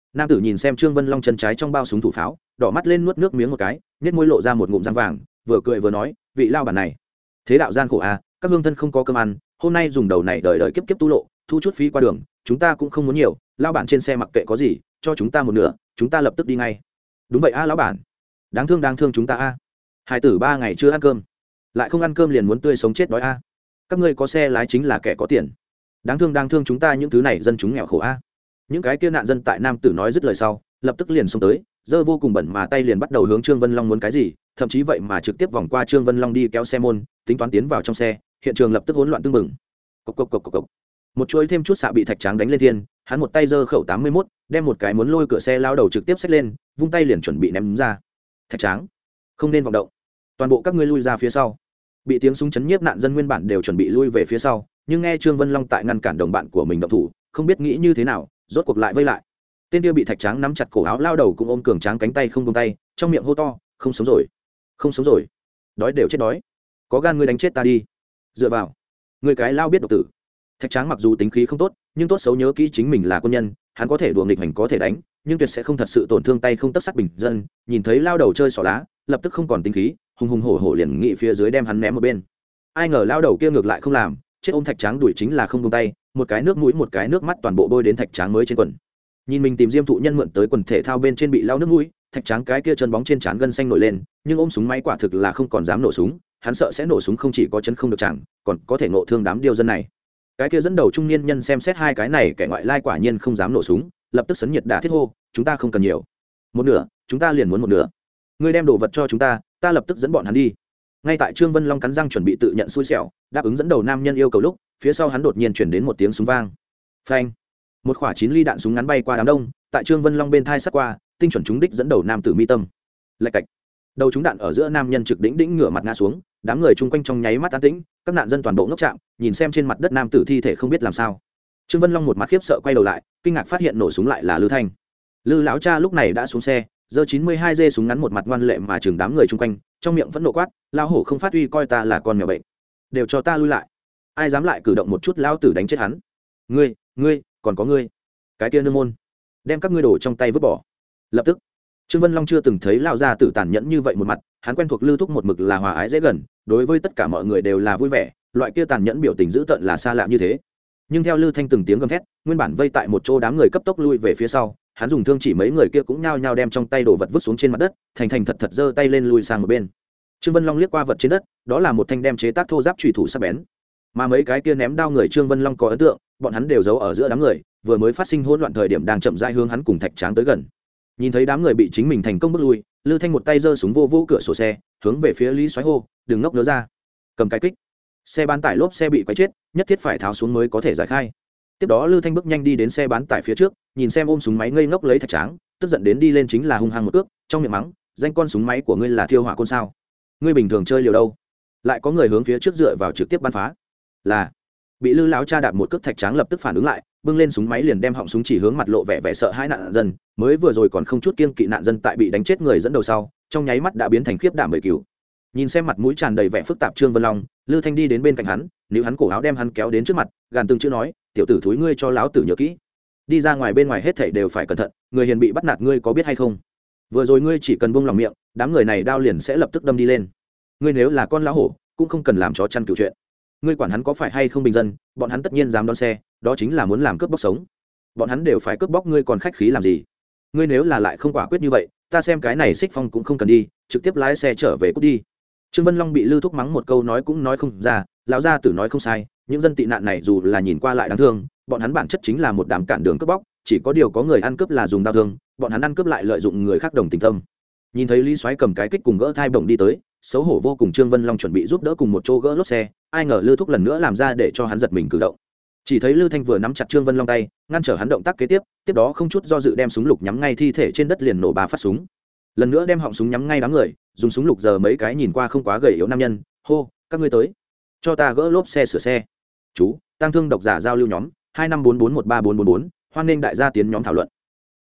nam tử nhìn xem Trương Vân Long chân trái trong bao súng thủ pháo, đỏ mắt lên nuốt nước miếng một cái, nhếch môi lộ ra một ngụm răng vàng, vừa cười vừa nói, vị lao bản này thế đạo gian khổ à, các hương thân không có cơm ăn, hôm nay dùng đầu này đời đời kiếp kiếp tu lộ, thu chút phí qua đường, chúng ta cũng không muốn nhiều, lao bản trên xe mặc kệ có gì, cho chúng ta một nửa, chúng ta lập tức đi ngay. Đúng vậy a lão bản, đáng thương chúng ta a. Hải tử 3 ngày chưa ăn cơm, lại không ăn cơm liền muốn tươi sống chết đói a. Các ngươi có xe lái chính là kẻ có tiền, đáng thương chúng ta những thứ này dân chúng nghèo khổ a. Những cái kia nạn dân tại nam tử nói dứt lời sau, lập tức liền xông tới, giơ vô cùng bẩn mà tay liền bắt đầu hướng Trương Vân Long muốn cái gì, thậm chí vậy mà trực tiếp vòng qua Trương Vân Long đi kéo xe môn, tính toán tiến vào trong xe, hiện trường lập tức hỗn loạn tương mừng. Cộc cộc cộc cộc cộc. Một chuỗi thêm chút xạ bị Thạch Tráng đánh lên thiên, hắn một tay giơ khẩu 81, đem một cái muốn lôi cửa xe lao đầu trực tiếp xách lên, vung tay liền chuẩn bị ném ra. Thạch Tráng, không nên vọng động, toàn bộ các ngươi lui ra phía sau. Bị tiếng súng chấn nhiếp nạn dân nguyên bản đều chuẩn bị lui về phía sau, nhưng nghe Trương Vân Long tại ngăn cản đồng bạn của mình động thủ, không biết nghĩ như thế nào, rốt cuộc lại vây lại. Tên kia bị Thạch Tráng nắm chặt cổ áo lao đầu cũng ôm cường tráng cánh tay không buông tay, trong miệng hô to, không sống rồi, không sống rồi, đói đều chết đói, có gan ngươi đánh chết ta đi, dựa vào, ngươi cái lao biết độc tử. Thạch Tráng mặc dù tính khí không tốt, nhưng tốt xấu nhớ kỹ chính mình là quân nhân, hắn có thể đùa nghịch hành có thể đánh, nhưng tuyệt sẽ không thật sự tổn thương tay không tấc sắt bình dân. Nhìn thấy lao đầu chơi xỏ lá, lập tức không còn tính khí, hùng hùng hổ hổ liền nghị phía dưới đem hắn ném một bên. Ai ngờ lao đầu kia ngược lại không làm, chết ôm Thạch Tráng đuổi chính là không buông tay, một cái nước mũi một cái nước mắt toàn bộ bôi đến Thạch Tráng mới trên quần. Nhìn mình tìm Diêm thụ nhân mượn tới quần thể thao bên trên bị lao nước mũi, Thạch Tráng cái kia chân bóng trên trán gân xanh nổi lên, nhưng ôm súng máy quả thực là không còn dám nổ súng, hắn sợ sẽ nổ súng không chỉ có chân không được chẳng, còn có thể nộ thương đám điêu dân này. Cái kia dẫn đầu trung niên nhân xem xét hai cái này kẻ ngoại lai quả nhiên không dám nổ súng, lập tức sấn nhiệt đả thiết hô, chúng ta không cần nhiều, một nửa, chúng ta liền muốn một nửa. Ngươi đem đồ vật cho chúng ta, ta lập tức dẫn bọn hắn đi. Ngay tại Trương Vân Long cắn răng chuẩn bị tự nhận xui xẻo, đáp ứng dẫn đầu nam nhân yêu cầu lúc, phía sau hắn đột nhiên chuyển đến một tiếng súng vang. Phanh! Một quả 9 ly đạn súng ngắn bay qua đám đông, tại Trương Vân Long bên thai sát qua, tinh chuẩn trúng đích dẫn đầu nam tử mi tâm. Lạch cạch. Đầu trúng đạn ở giữa nam nhân trực đỉnh ngửa mặt ngã xuống, đám người chung quanh trong nháy mắt an tĩnh, các nạn dân toàn bộ ngốc trạm, nhìn xem trên mặt đất nam tử thi thể không biết làm sao. Trương Vân Long một mặt khiếp sợ quay đầu lại, kinh ngạc phát hiện nổ súng lại là Lư Thanh. Lư lão cha lúc này đã xuống xe, giơ 92 dê súng ngắn một mặt ngoan lệ mà chừng đám người chung quanh, trong miệng vẫn nộ quát, lão hổ không phát uy coi ta là con mèo bệnh, đều cho ta lui lại, ai dám lại cử động một chút lão tử đánh chết hắn. Ngươi, còn có ngươi, cái kia nương môn, đem các ngươi đổ trong tay vứt bỏ. Lập tức, Trương Vân Long chưa từng thấy lão gia tử tàn nhẫn như vậy một mặt, hắn quen thuộc Lư thúc một mực là hòa ái dễ gần, đối với tất cả mọi người đều là vui vẻ, loại kia tàn nhẫn biểu tình dữ tợn là xa lạ như thế. Nhưng theo Lư Thanh từng tiếng gầm thét, nguyên bản vây tại một chỗ đám người cấp tốc lui về phía sau, hắn dùng thương chỉ mấy người kia cũng nhao nhao đem trong tay đồ vật vứt xuống trên mặt đất, thành thật giơ tay lên lui sang một bên. Trương Vân Long liếc qua vật trên đất, đó là một thanh đem chế tác thô giáp chùy thủ sắc bén. Mà mấy cái kia ném đao người Trương Vân Long có ấn tượng, bọn hắn đều giấu ở giữa đám người, vừa mới phát sinh hỗn loạn thời điểm đang chậm rãi hướng hắn cùng Thạch Tráng tới gần. Nhìn thấy đám người bị chính mình thành công bước lui, Lư Thanh một tay giơ súng vô cửa sổ xe, hướng về phía Lý Soái hô, đừng ngốc nữa ra, cầm cái kích. Xe bán tải lốp xe bị quấy chết, nhất thiết phải tháo xuống mới có thể giải khai. Tiếp đó Lư Thanh bước nhanh đi đến xe bán tải phía trước, nhìn xem ôm súng máy ngây ngốc lấy Thạch Tráng, tức giận đến đi lên chính là hung hăng một cước, trong miệng mắng, danh con súng máy của ngươi là thiêu hỏa côn sao? Ngươi bình thường chơi liều đâu? Lại có người hướng phía trước dựa vào trực tiếp bắn phá. Là bị Lư lão cha đạp một cước. Thạch Tráng lập tức phản ứng lại, bưng lên súng máy liền đem họng súng chỉ hướng mặt lộ vẻ sợ hãi nạn dân, mới vừa rồi còn không chút kiêng kỵ nạn dân tại bị đánh chết người dẫn đầu sau, trong nháy mắt đã biến thành khiếp đảm bầy cừu. Nhìn xem mặt mũi tràn đầy vẻ phức tạp Trương Vân Long, Lư Thanh đi đến bên cạnh hắn, níu hắn cổ áo đem hắn kéo đến trước mặt, gàn từng chữ nói, tiểu tử thúi ngươi cho láo tử nhớ kỹ, đi ra ngoài bên ngoài hết thảy đều phải cẩn thận, người hiền bị bắt nạt ngươi có biết hay không? Vừa rồi ngươi chỉ cần buông lòng miệng, đám người này đao liền sẽ lập tức đâm đi lên. Ngươi nếu là con lão hổ, cũng không cần làm chó chăn cừu chuyện. Ngươi quản hắn có phải hay không bình dân, bọn hắn tất nhiên dám đón xe, đó chính là muốn làm cướp bóc sống. Bọn hắn đều phải cướp bóc ngươi còn khách khí làm gì? Ngươi nếu là lại không quả quyết như vậy, ta xem cái này Xích Phong cũng không cần đi, trực tiếp lái xe trở về cút đi. Trương Vân Long bị Lư thúc mắng một câu nói cũng nói không ra, lão gia tử nói không sai, những dân tị nạn này dù là nhìn qua lại đáng thương, bọn hắn bản chất chính là một đám cản đường cướp bóc, chỉ có điều có người ăn cướp là dùng đao thương, bọn hắn ăn cướp lại lợi dụng người khác đồng tình tâm. Nhìn thấy Lý Soái cầm cái kích cùng gỡ thai bổng đi tới, xấu hổ vô cùng Trương Vân Long chuẩn bị giúp đỡ cùng một chỗ gỡ lốp xe, ai ngờ Lư thúc lần nữa làm ra để cho hắn giật mình cử động. Chỉ thấy Lư Thanh vừa nắm chặt Trương Vân Long tay, ngăn trở hắn động tác kế tiếp đó không chút do dự đem súng lục nhắm ngay thi thể trên đất liền nổ 3 phát súng. Lần nữa đem họng súng nhắm ngay đám người, dùng súng lục giờ mấy cái nhìn qua không quá gầy yếu nam nhân, hô, các ngươi tới, cho ta gỡ lốp xe sửa xe. Chú, tăng thương độc giả giao lưu nhóm, 2544134444, hoan nghênh đại gia tiến nhóm thảo luận.